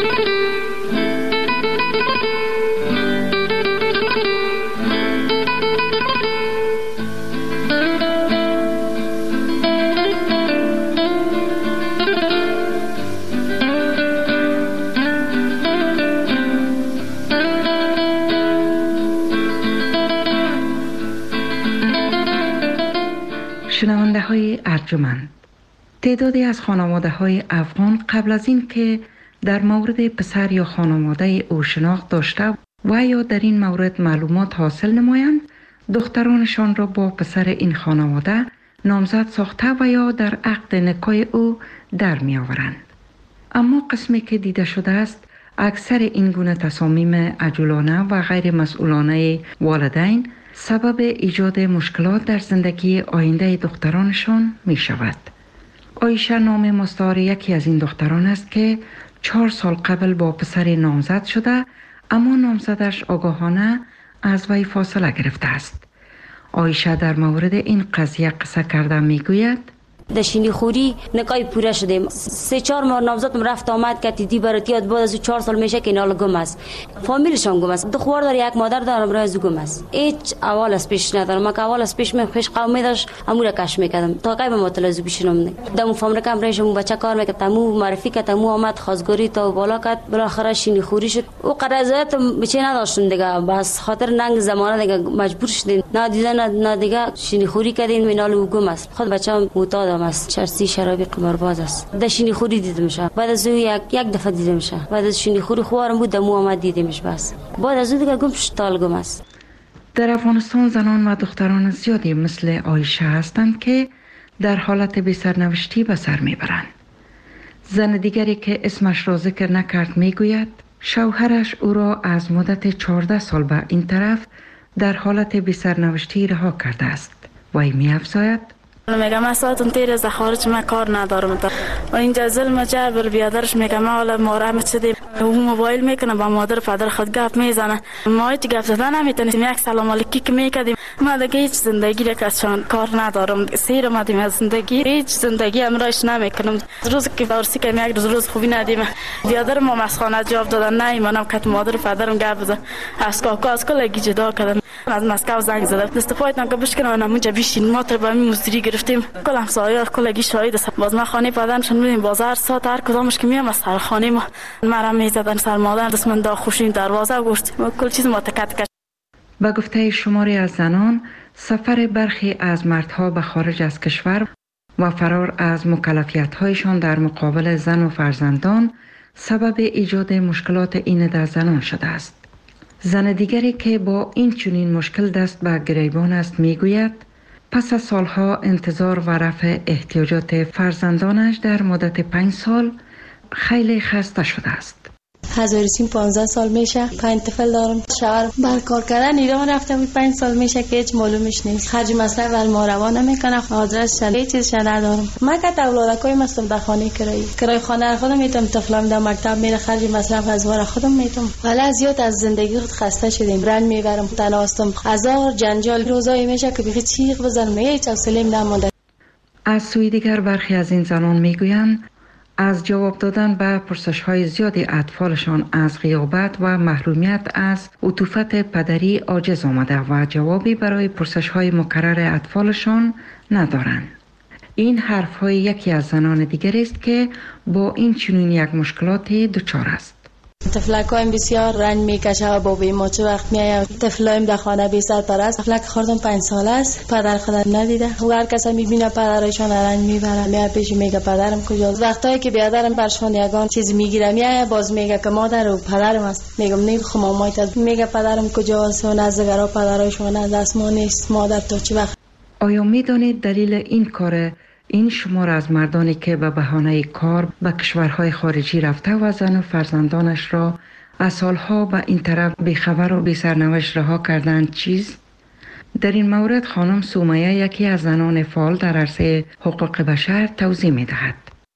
شنونده های ارجمند، تعدادی از خانواده های افغان قبل از این که در مورد پسر یا خانواده او شناخت داشته و یا در این مورد معلومات حاصل نمایند، دخترانشان را با پسر این خانواده نامزد ساخته و یا در عقد نکاح او در می آورند. اما قسمی که دیده شده است، اکثر این گونه تصامیم عجولانه و غیر مسئولانه والدین سبب ایجاد مشکلات در زندگی آینده دخترانشان می شود. عایشه نام مستعار یکی از این دختران است که چهار سال قبل با پسر نامزد شده، اما نامزدش آگاهانه از وی فاصله گرفته است. عایشه در مورد این قضیه قصه کرده می گوید: دشینی خوری نکای پوره شدیم. سه چهار ماه نامزدم رفت آمد که دیدی برات یاد بعد از چهار سال میشه که اینا گم است. فامیلشون گم است. دختر داره، یک مادر دارم، راه از گم است. هیچ اول از پیش ندارم. من که اول از پیش من پیش قومی داشت امور کش میکردم تا کی به مطلع پیشنم نه. دم فامیل کم رایشم بچه کار میکرد، تمو معرفی کرد، تمو آمد خواستگاری تا بالا کرد، بالاخره شینی خوری شد. او قرارداد بچه نداشتن دیگه، بس خاطر ننگ زمانه دیگه مجبور شدین. نه دیدن نه دیگه شینی خوری کردین، مینال گم است. خود بچه‌م معتاد است، چرسی شرابی قمارباز است. دشینی خوری دیدمش. بعد از یک یک دفعه دیدمش. بعد از شینی خوری خوارم بود، دمو آمد دیدمش. بس بعد از دیگه گم شتال گم است. در افغانستان زنان و دختران زیادی مثل عایشه هستند که در حالت بی سرنوشتی به سر میبرند. زن دیگری که اسمش را ذکر نکرد میگوید شوهرش او را از مدت چهارده سال به این طرف در حالت بی سرنوشتی رها کرده است. وی می‌افزاید: میگم من ساعتون تیر از خارج من کار ندارم و اینجا ظلم جبر بیادرش میگم حالا مورم شدیم. او موبایل میکنه با مادر پدر خود گپ میزنه. ما هیچ گپ زدن نمیتونیم. یک سلام علیکی که میکردیم. ما دیگه هیچ زندگی را کسان کار ندارم. سیر اومدیم از زندگی. هیچ زندگی امرایش نمیکنم. روز که فارسی که یک روز روز خوبی ندیم. بیادر ما مسخانه جواب دادن نه منم که مادر پدرم گپ زد. از کاکا از کلگی جدا کردن. از مسکو زنگ زدم. دست پایتون که بشکنم اونجا بیشین ما تر با می مزدوری گرفتیم. کل همسایه‌ها کلگی شاهد است. باز ما خانه پدرشون می‌بینیم بازار ساعت هر کدامش که میام از سر خانه ما مرا میزدن سر مادر دست من دا خوشین دروازه گشت و کل چیز ما تکت کرد. با گفته شماری از زنان، سفر برخی از مردها به خارج از کشور و فرار از مکلفیت‌هایشان در مقابل زن و فرزندان سبب ایجاد مشکلات این در زنان شده است. زن دیگری که با این چنین مشکل دست به گریبان است میگوید پس از سالها انتظار و رفع احتیاجات فرزندانش در مدت پنج سال خیلی خسته شده است. هزار و سیم پانزده سال میشه، پنج طفل دارم. شوهر بر کار کردن ایران رفته بود، پنج سال میشه که هیچ معلومش نیست. خرج مصرف ول ما روا نمیکنه، آدرس شده هیچ چیزش ندارم. من که اولادکای مستم در خانه کرایی کرای خانه خودم میتونم، طفلام در مکتب میره، خرج مصرف از وار خودم میتونم. ولی زیاد از زندگی خود خسته شدیم. رنج میبرم، تناستم، هزار جنجال روزایی میشه که بخی چیغ بزنم، هیچ حوصله نمونده. از سوی دیگر برخی از این زنان میگویند از جواب دادن به پرسش‌های زیادی اطفالشان از غیابت و محرومیت از عطوفت پدری عاجز آمده و جوابی برای پرسش‌های مکرر اطفالشان ندارند. این حرف‌های یکی از زنان دیگر است که با این چنین یک مشکلاتی دچار است. طفلکایم بسیار رنج میکشه و بابی ما چه وقت میایم. طفلایم در خانه بی سرپرست. طفلک خردم پنج ساله است، پدر خودم ندیده. و هر کس میبینه پدرشان رنج میبره، میاد پیش میگه پدرم کجاست. وقتایی که بیادرم برشون یگان چیز میگیره میاد باز میگه که مادر و پدرم است. میگم نه خب مامایت میگه پدرم کجاست و نزدگرا پدرشون از دست ما نیست. مادر تو چه وقت. آیا میدانید دلیل این کار این شمار از مردانی که به بهانه کار به کشورهای خارجی رفته و زن و فرزندانش را از سالها به این طرف بیخبر و بی سرنوشت رها کردند چیز؟ در این مورد خانم سومیه یکی از زنان فعال در عرصه حقوق بشر توضیح می دهد.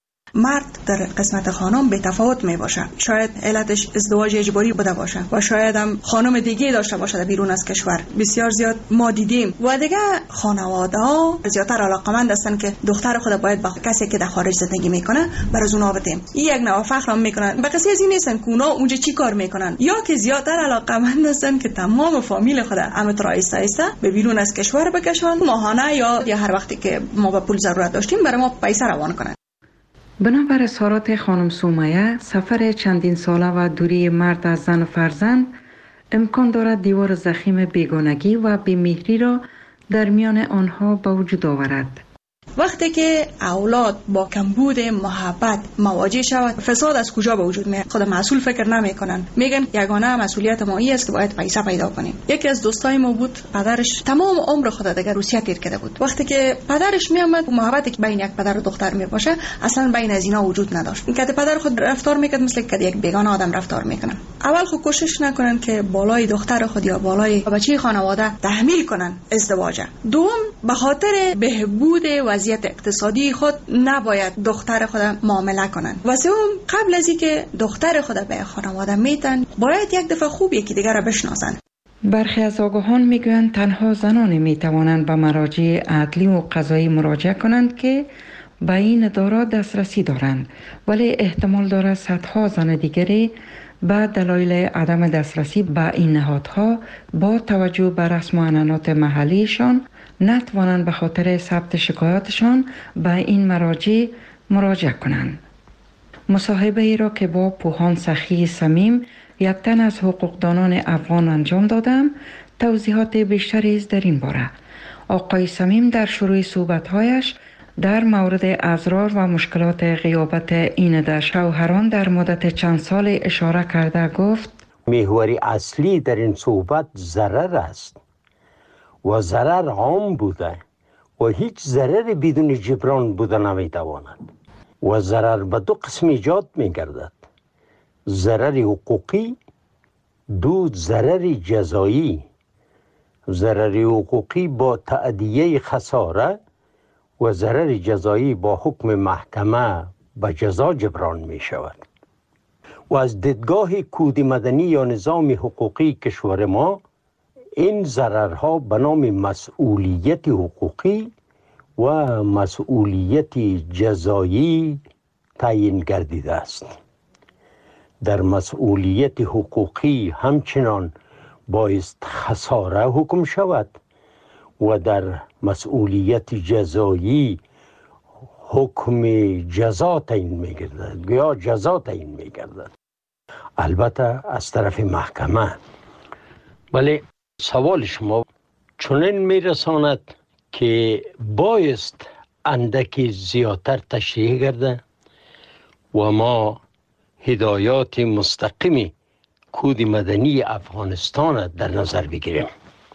مرد در قسمت خانم به تفاوت می باشه. شاید علتش ازدواج اجباری بوده باشه و شاید هم خانم دیگه داشته باشه بیرون از کشور. بسیار زیاد ما دیدیم و دیگه خانواده ها زیادتر علاقمند هستن که دختر خود باید با کسی که در خارج زندگی میکنه برای اونها بدیم. این یک نوع فخر میکنن. به کسی از این نیستن که اونا اونجا چی کار میکنن، یا که زیادتر علاقمند هستن که تمام فامیل خود امت رایسته است به بیرون از کشور بکشن، ماهانه یا یا هر وقتی که ما به پول ضرورت داشتیم برای ما پیسه روان کنن. بنابر اظهارات خانم سومیه، سفر چندین ساله و دوری مرد از زن و فرزند امکان دارد دیوار ضخیم بیگانگی و بی‌مهری را در میان آنها به وجود آورد. وقتی که اولاد با کمبود محبت مواجه شود، فساد از کجا به وجود میاد؟ خود مسئول فکر نمیکنن. میگن یگانه مسئولیت ما این است که باید پیسه پیدا کنیم. یکی از دوستای ما بود، پدرش تمام عمر خود دیگه روسیه تیر کرده بود. وقتی که پدرش میامد، محبتی که بین یک پدر و دختر میباشه اصلا بین از اینا وجود نداشت. اینکه پدر خود رفتار میکرد مثل که یک بیگانه آدم رفتار میکنه. اول خود کوشش نکنن که بالای دختر خود یا بالای بچه خانواده تحمیل کنن ازدواج. دوم به خاطر بهبود وضعیت اقتصادی خود نباید دختر خود معامله کنن. و سوم قبل از اینکه دختر خود به خانواده میتن باید یک دفعه خوب یکی دیگر را بشناسن. برخی از آگاهان میگویند تنها زنان میتوانند به مراجع عدلی و قضایی مراجعه کنند که به این ادارات دسترسی دارند، ولی احتمال دارد صدها زن دیگری به دلایل عدم دسترسی به این نهادها با توجه به رسم و عنعنات محلیشان نتوانند به خاطر ثبت شکایاتشان به این مراجع مراجعه کنند. مصاحبه ای را که با پوهان سخی صمیم یک تن از حقوقدانان افغان انجام دادم، توضیحات بیشتری است در این باره. آقای صمیم در شروع صحبت‌هایش در مورد اضرار و مشکلات غیابت این در شوهران در مدت چند سال اشاره کرده گفت محور اصلی در این صحبت ضرر است و ضرر عام بوده و هیچ ضرر بدون جبران بوده نمیتواند و ضرر به دو قسم ایجاد میگردد: ضرر حقوقی، دو ضرر جزایی. ضرر حقوقی با تأدیه خساره و ضرر جزایی با حکم محکمه به جزا جبران می شود. و از دیدگاه کود مدنی یا نظام حقوقی کشور ما این ضررها به نام مسئولیت حقوقی و مسئولیت جزایی تعیین گردیده است. در مسئولیت حقوقی همچنان بایست خساره حکم شود و در مسئولیت جزایی حکم جزا تعیین می‌گردد یا جزا تعیین می‌گردد، البته از طرف محکمه. ولی سوال شما چنین میرساند که بایست اندکی زیادتر تشریح گرده و ما هدایات مستقیمی کود مدنی افغانستان در نظر بگیریم،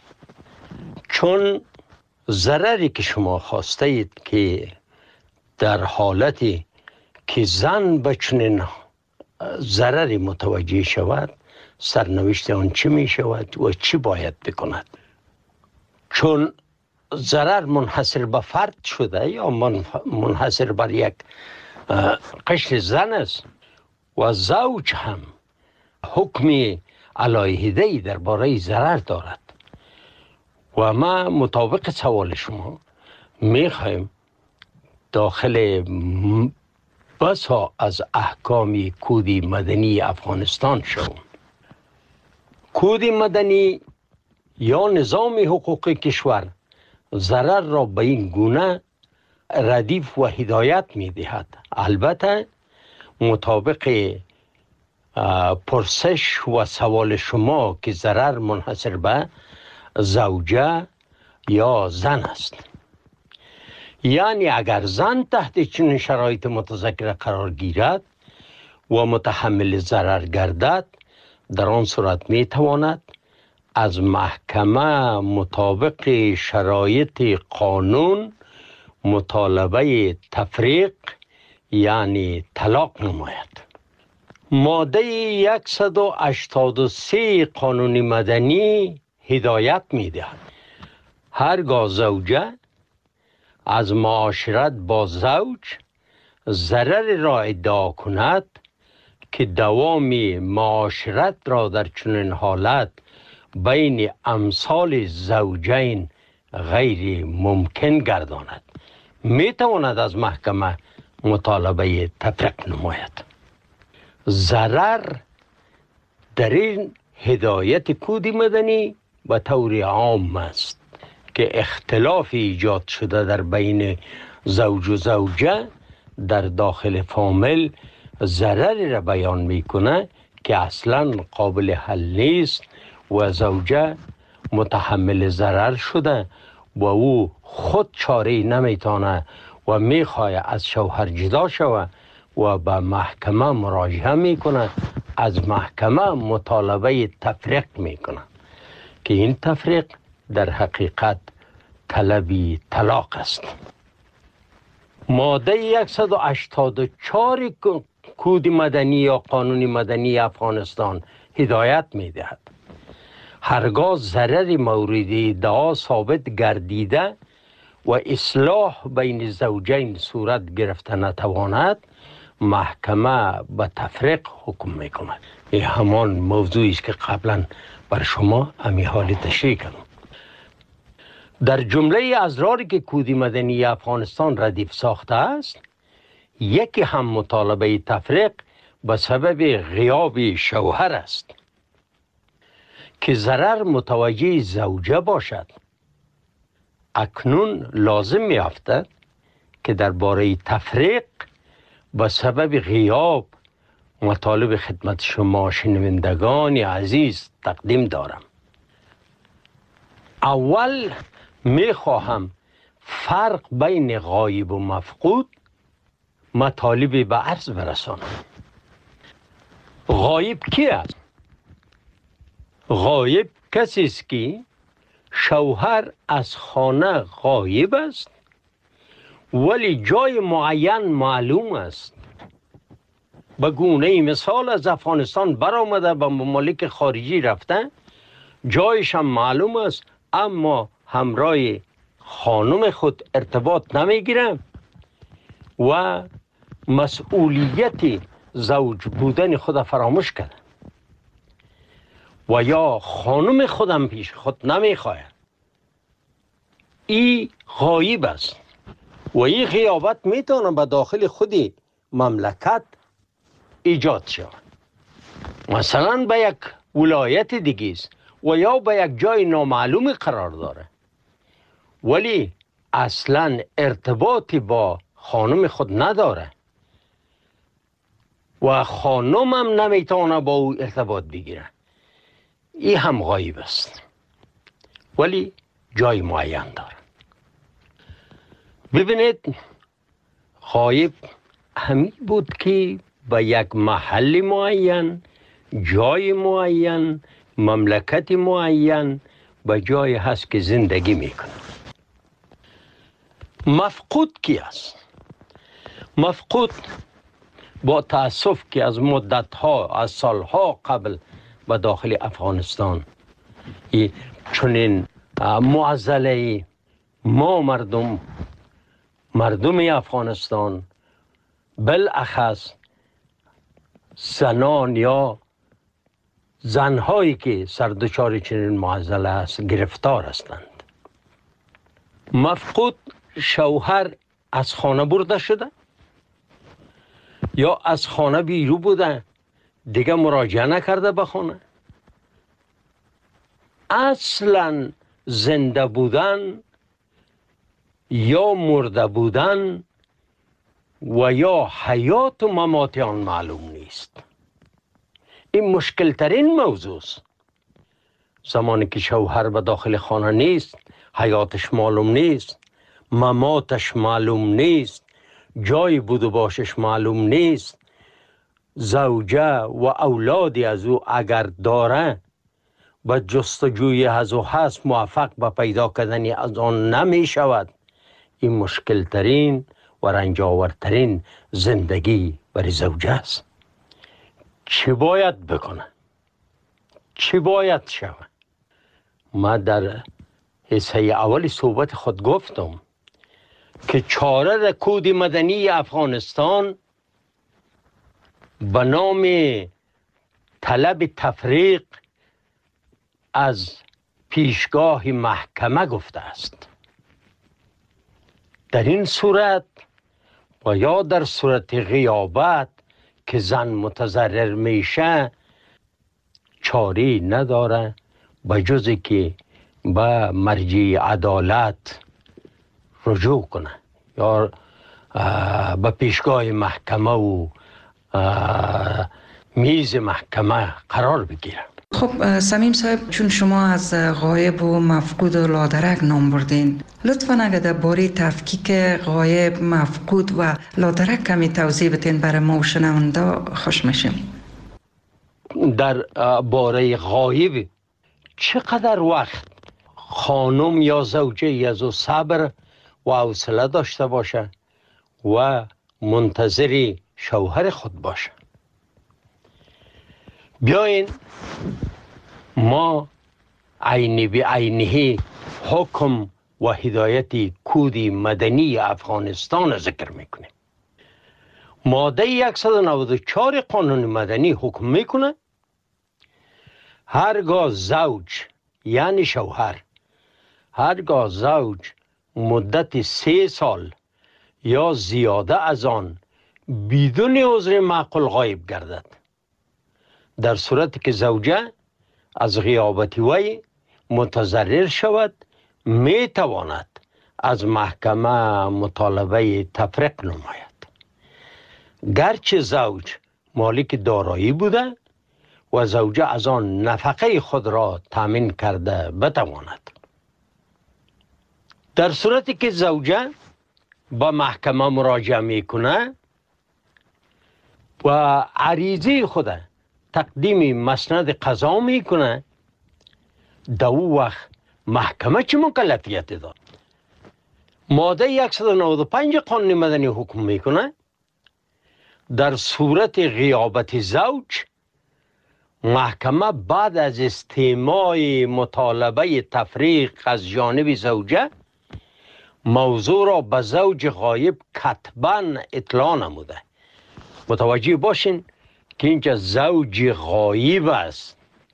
چون ضرری که شما خواسته اید که در حالتی که زن به چنین ضرری متوجه شود سرنوشت آن چی می شود و چی باید بکند. چون ضرر منحصر به فرد شده یا منحصر بر یک قشر زن است و زوج هم حکم علیحده‌ای درباره ضرر دارد و ما مطابق سوال شما میخوایم داخل بسا از احکام کود مدنی افغانستان شویم. کود مدنی یا نظام حقوقی کشور ضرر را به این گونه ردیف و هدایت می دهد، البته مطابق پرسش و سوال شما که ضرر منحصر به زوجه یا زن است. یعنی اگر زن تحت چنین شرایط متذکره قرار گیرد و متحمل ضرر گردد، در آن صورت می تواند از محکمه مطابق شرایط قانون مطالبه تفریق یعنی طلاق نماید. ماده صد و هشتاد و سه قانون مدنی هدایت می دهد هرگاه زوجه از معاشرت با زوج ضرر را ادعا کند که دوام معاشرت را در چنین حالت بین امثال زوجین غیر ممکن گرداند، می تواند از محکمه مطالبه تفریق نماید. ضرر در این هدایت کود مدنی به طور عام است که اختلاف ایجاد شده در بین زوج و زوجه در داخل فامیل ضرری را بیان میکنه که اصلا قابل حل نیست و زوجه متحمل ضرر شده و او خود چاره نمیتونه و میخواه از شوهر جدا شود و به محکمه مراجعه میکنه، از محکمه مطالبه تفریق میکنه که این تفریق در حقیقت طلبی طلاق است. ماده صد و هشتاد و چهار کود مدنی یا قانون مدنی افغانستان هدایت می دهد. هرگاه ضرر مورد ادعا ثابت گردیده و اصلاح بین زوجین صورت گرفته نتواند، محکمه به تفریق حکم می کند. این همان موضوعی است که قبلا بر شما امی حال تشریح کردم. در جمله اسراری که کود مدنی افغانستان ردیف ساخته است، یکی هم مطالبه تفریق به سبب غیاب شوهر است که ضرر متوجه زوجه باشد. اکنون لازم می افتد که درباره تفریق به سبب غیاب مطالب خدمت شما شنوندگان عزیز تقدیم دارم. اول می خواهم فرق بین غایب و مفقود مطالب به عرض برسانم. غایب کی است؟ غایب کسی است که شوهر از خانه غایب است ولی جای معین معلوم است. به گونه مثال از افغانستان برآمده به ممالک خارجی رفته، جایش هم معلوم است اما همراه خانم خود ارتباط نمیگیره و مسئولیت زوج بودن خود فراموش کرده و یا خانم خودم پیش خود نمیخواهد. این غایب است و این غیابت میتونه به داخل خودی مملکت ایجاد شود. مثلا به یک ولایت دیگه است و یا به یک جای نامعلوم قرار داره ولی اصلا ارتباطی با خانم خود نداره و خانم هم نمیتونه با او ارتباط بگیره. این هم غایب است ولی جای معین داره. ببینید، غایب همین بود که به یک محل معین، جای معین، مملکت معین به جای هست که زندگی میکنه. مفقود کی است؟ مفقود با تأسف که از مدتها، از سالها قبل به داخل افغانستان چنین معضله ما مردم مردم افغانستان بالاخص زنان یا زنهایی که سردچار چنین معضله است گرفتار هستند. مفقود شوهر از خانه برده شده یا از خانه بیرو بوده، دیگه مراجعه نکرده به خانه. اصلا زنده بودن یا مرده بودن و یا حیات و ممات آن معلوم نیست. این مشکل ترین موضوع است. زمانی که شوهر به داخل خانه نیست، حیاتش معلوم نیست، مماتش معلوم نیست، جای بود و باشش معلوم نیست، زوجه و اولادی از او اگر داره به جستجوی از او هست موفق به پیدا کردن از آن نمی شود. این مشکل ترین و رنجاورترین زندگی برای زوجه است. چی باید بکنه؟ چی باید شود؟ ما در حصه اول صحبت خود گفتم که چاره کود مدنی افغانستان به نام طلب تفریق از پیشگاه محکمه گفته است. در این صورت و یا در صورت غیابت که زن متضرر میشه چاری نداره به جز که به مرجع عدالت رجوع کنه یا به پیشگاه محکمه و میز محکمه قرار بگیره. خب صمیم صاحب، چون شما از غایب و مفقود و لادرک نام بردین، لطفاً اگر درباره تفکیک غایب، مفقود و لادرک کمی توضیح بدین برای ما و شنونده خوش میشیم. در باره غایب چقدر وقت خانم یا زوجه از او صبر و حوصله داشته باشه و منتظر شوهر خود باشه؟ بیاین ما عینی به عینه حکم و هدایت کود مدنی افغانستان ذکر میکنیم. ماده صد و نود و چهار قانون مدنی حکم میکنه هرگاه زوج یعنی شوهر هرگاه زوج مدت سه سال یا زیاده از آن بدون عذر معقول غایب گردد، در صورتی که زوجه از غیابت وی متضرر شود، می تواند از محکمه مطالبه تفریق نماید. گرچه زوج مالک دارایی بوده و زوجه از آن نفقه خود را تامین کرده بتواند. در صورتی که زوجه با محکمه مراجعه میکنه و عریضه خود تقدیم مسند قضا میکنه، در او وقت محکمه چه مکلفیت داد؟ ماده صد و نود و پنج قانون مدنی حکم میکنه در صورت غیابت زوج محکمه بعد از استماع مطالبه تفریق از جانب زوجه موضوع را به زوج غایب کتباً اطلاع نموده. متوجه باشین که اینجا زوج غایب است،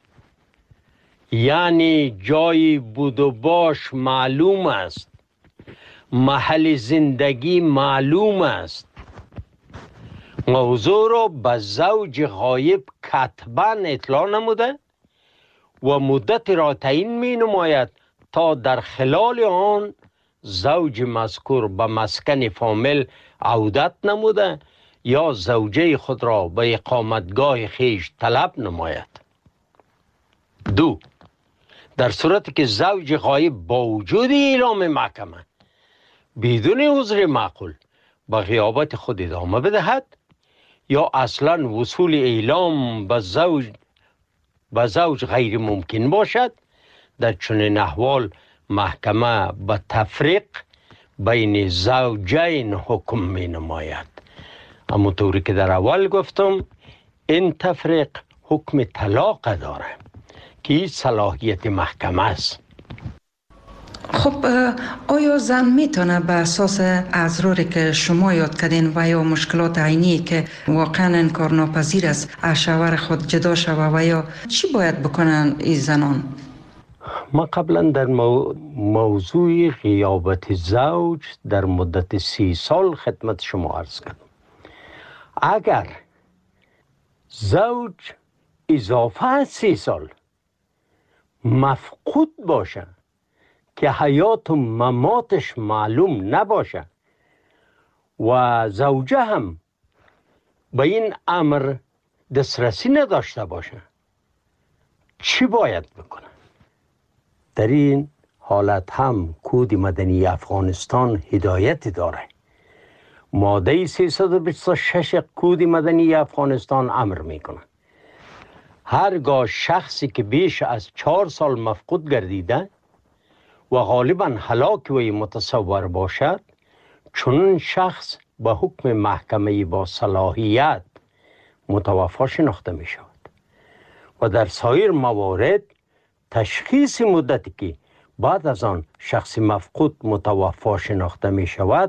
یعنی جای بود و باش معلوم است، محل زندگی معلوم است. موضوع را به زوج غایب کتباً اطلاع نموده و مدت را تعیین می نماید تا در خلال آن زوج مذکور به مسکن فامیل عودت نموده یا زوجه خود را به اقامتگاه خیش طلب نماید. دو، در صورتی که زوج غایب با وجود اعلام محکمه بدون عذر معقول به غیابت خود ادامه بدهد یا اصلا وصول اعلام به زوج به زوج غیر ممکن باشد، در چنین احوال محکمه به تفریق بین زوجین حکم می نماید. اما طوری که در اول گفتم این تفریق حکم طلاق داره که این صلاحیت محکمه است. خب آیا زن میتونه به اساس اضراری که شما یاد کردین و یا مشکلات عینی که واقعا انکارناپذیر است از شوهر خود جدا شوه و یا چی باید بکنن این زنان؟ ما قبلا در مو... موضوع غیابت زوج در مدت سی سال خدمت شما عرض کردم. اگر زوج اضافه از سی سال مفقود باشه که حیات و مماتش معلوم نباشه و زوجه هم به این امر دسترسی نداشته باشه، چی باید بکنه؟ در این حالت هم کود مدنی افغانستان هدایت داره. ماده سیصد و بیست و شش کود مدنی افغانستان امر میکنه هرگاه شخصی که بیش از چهار سال مفقود گردیده و غالبا هلاک وی متصور باشد، چون شخص به حکم محکمه با صلاحیت متوفی شناخته می شود و در سایر موارد تشخیص مدتی که بعد از آن شخص مفقود متوفی شناخته می شود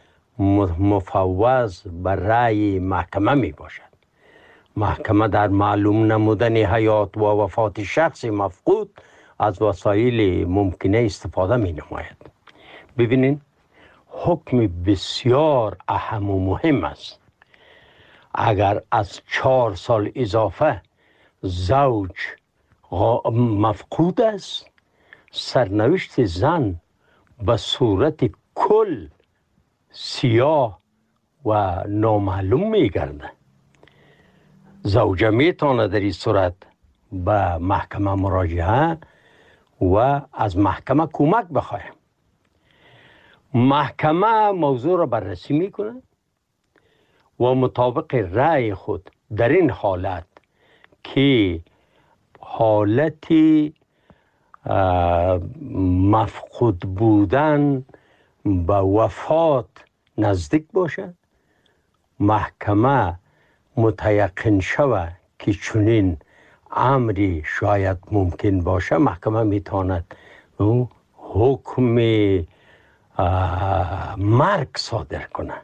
مفوض بر رأی محکمه می باشد. محکمه در معلوم نمودن حیات و وفات شخص مفقود از وسایل ممکنه استفاده می نماید. ببینین حکم بسیار اهم و مهم است. اگر از چهار سال اضافه زوج مفقود است، سرنوشت زن به صورت کل سیاه و نامعلوم می گرده. زوجه می تواند در این صورت به محکمه مراجعه و از محکمه کمک بخواهیم. محکمه موضوع را بررسی میکنه و مطابق رأی خود در این حالت که حالت مفقود بودن به وفات نزدیک باشد، محکمه متیقن شود که چنین امری شاید ممکن باشه محکمه میتواند حکم مرگ صادر کنه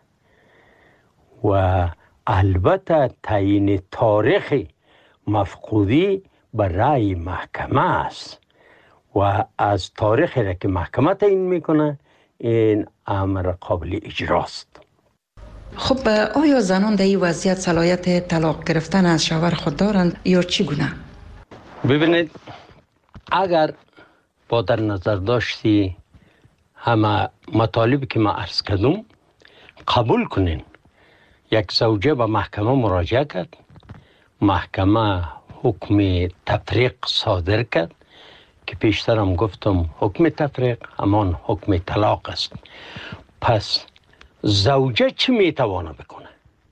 و البته تعیین تاریخ مفقودی به رأی محکمه است و از تاریخی را که محکمه تعیین میکنه این امر قابل اجراست. خب آیا زنان در این وضعیت صلاحیت طلاق گرفتن از شوهر خود دارند یا چگونه؟ ببینید، اگر با در نظر داشتی همه مطالبی که ما عرض کردم قبول کنین، یک زوجه به محکمه مراجعه کرد، محکمه حکم تفریق صادر کرد که پیشترم گفتم حکم تفریق همان حکم طلاق است. پس زوجه چی میتوانه بکنه؟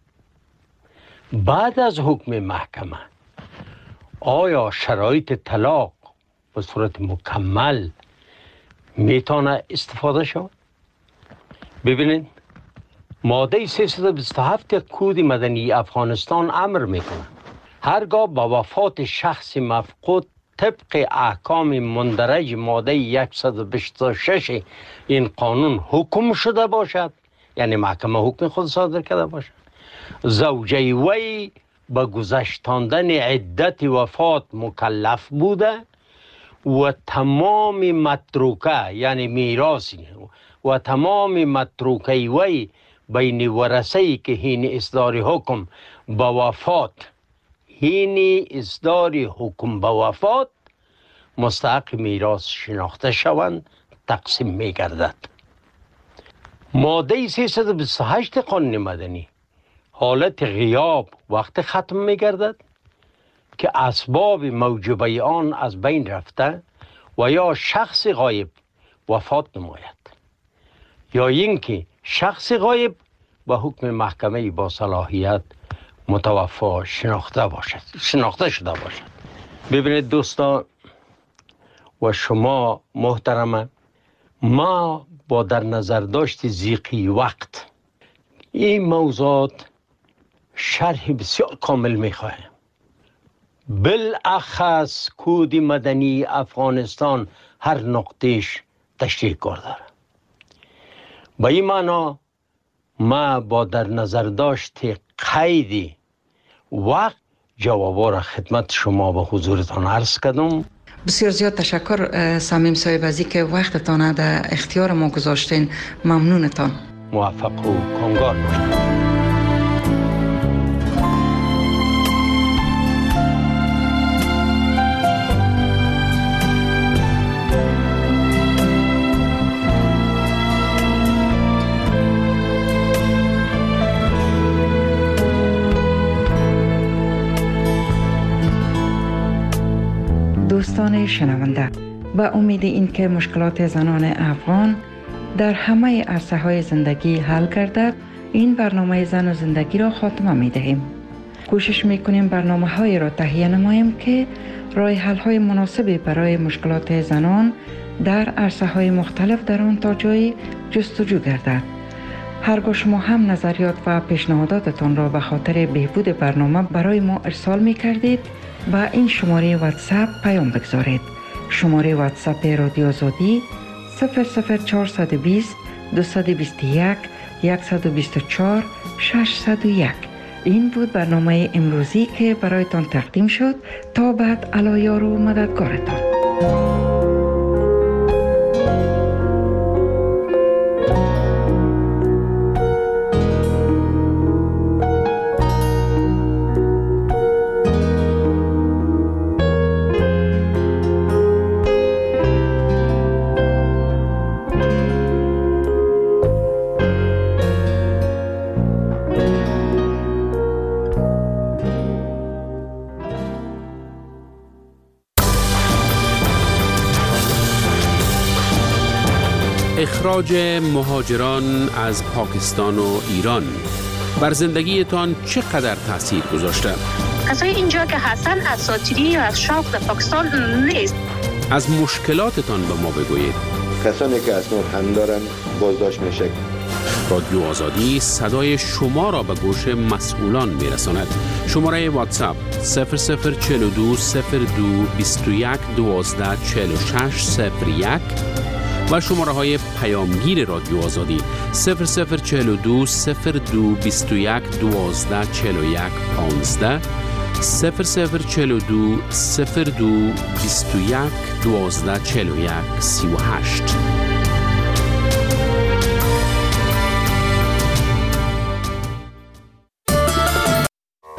بعد از حکم محکمه آیا شرایط طلاق به صورت مکمل میتونه استفاده شود؟ ببینید، ماده سیصد و بیست و هفت کود مدنی افغانستان امر میکنه هرگاه با وفات شخص مفقود طبق احکام مندرج ماده صد و بیست و شش این قانون حکم شده باشد، یعنی محکمه حکم خود صادر کرده باشد، زوجه وی به گذشتاندن عدت وفات مکلف بوده و تمام متروکه یعنی میراثی و تمام متروکه وی بین ورثه‌ای که هین اصدار حکم به وفات هین اصدار حکم به وفات مستحق میراث شناخته شوند تقسیم می گردد. ماده سیصد و بیست و هشت قانون مدنی حالت غیاب وقت ختم می گردد که اسباب موجبه آن از بین رفته و یا شخص غایب وفات نماید یا اینکه شخص غایب به حکم محکمه با صلاحیت متوفا شناخته باشد شناخته شده باشد. ببینید دوستان و شما محترمه، ما با در نظر داشت ضیقی وقت این موضوعات شرح بسیار کامل میخواهیم. بالاخص کود مدنی افغانستان هر نقطهش تشریح کار داره. با این معنا ما با در نظر داشت قید وقت جوابا را خدمت شما به حضورتان عرض کردم. بسیار زیاد تشکر صمیم صاحب از اینکه وقتتان در اختیار ما گذاشتین. ممنونتان. موفق و کامگار باشید. دوستان شنونده، با امید اینکه مشکلات زنان افغان در همه عرصه های زندگی حل گردد، این برنامه زن و زندگی را خاتمه می دهیم. کوشش می کنیم برنامه های را تهیه نماییم که راه حل های مناسبی برای مشکلات زنان در عرصه های مختلف در آن تا جایی جستجو گردد. هرگاه شما هم نظریات و پیشنهاداتتان را به خاطر بهبود برنامه برای ما ارسال می کردید، با این شماره واتساپ پیام بگذارید. شماره واتساپ رادیو آزادی صفر صفر چهارصد و بیست دویست و بیست و یک صد و بیست و چهار ششصد و یک. این بود برنامه امروزی که برایتان تقدیم شد. تا بعد، علی یار و مددگارتان. اخراج مهاجران از پاکستان و ایران بر زندگیتان چقدر تاثیر گذاشته؟ کسای اینجا که هستن اساطیری یا از شوق در پاکستان نیست. از مشکلاتتان به ما بگویید. کسانی که اسناد هم دارن بازداشت میشه. رادیو آزادی صدای شما را به گوش مسئولان میرساند. شماره واتساپ صفر صفر چهل و دو صفر دو بیست و یک دوازده چهل و شش صفر یک و شماره های پیامگیر رادیو آزادی صفر صفر چهل و دو صفر دو بیست و یک دوازده چهل و یک پانزده صفر صفر چهل و دو صفر دو بیست و یک دوازده چهل و یک سی و هشت.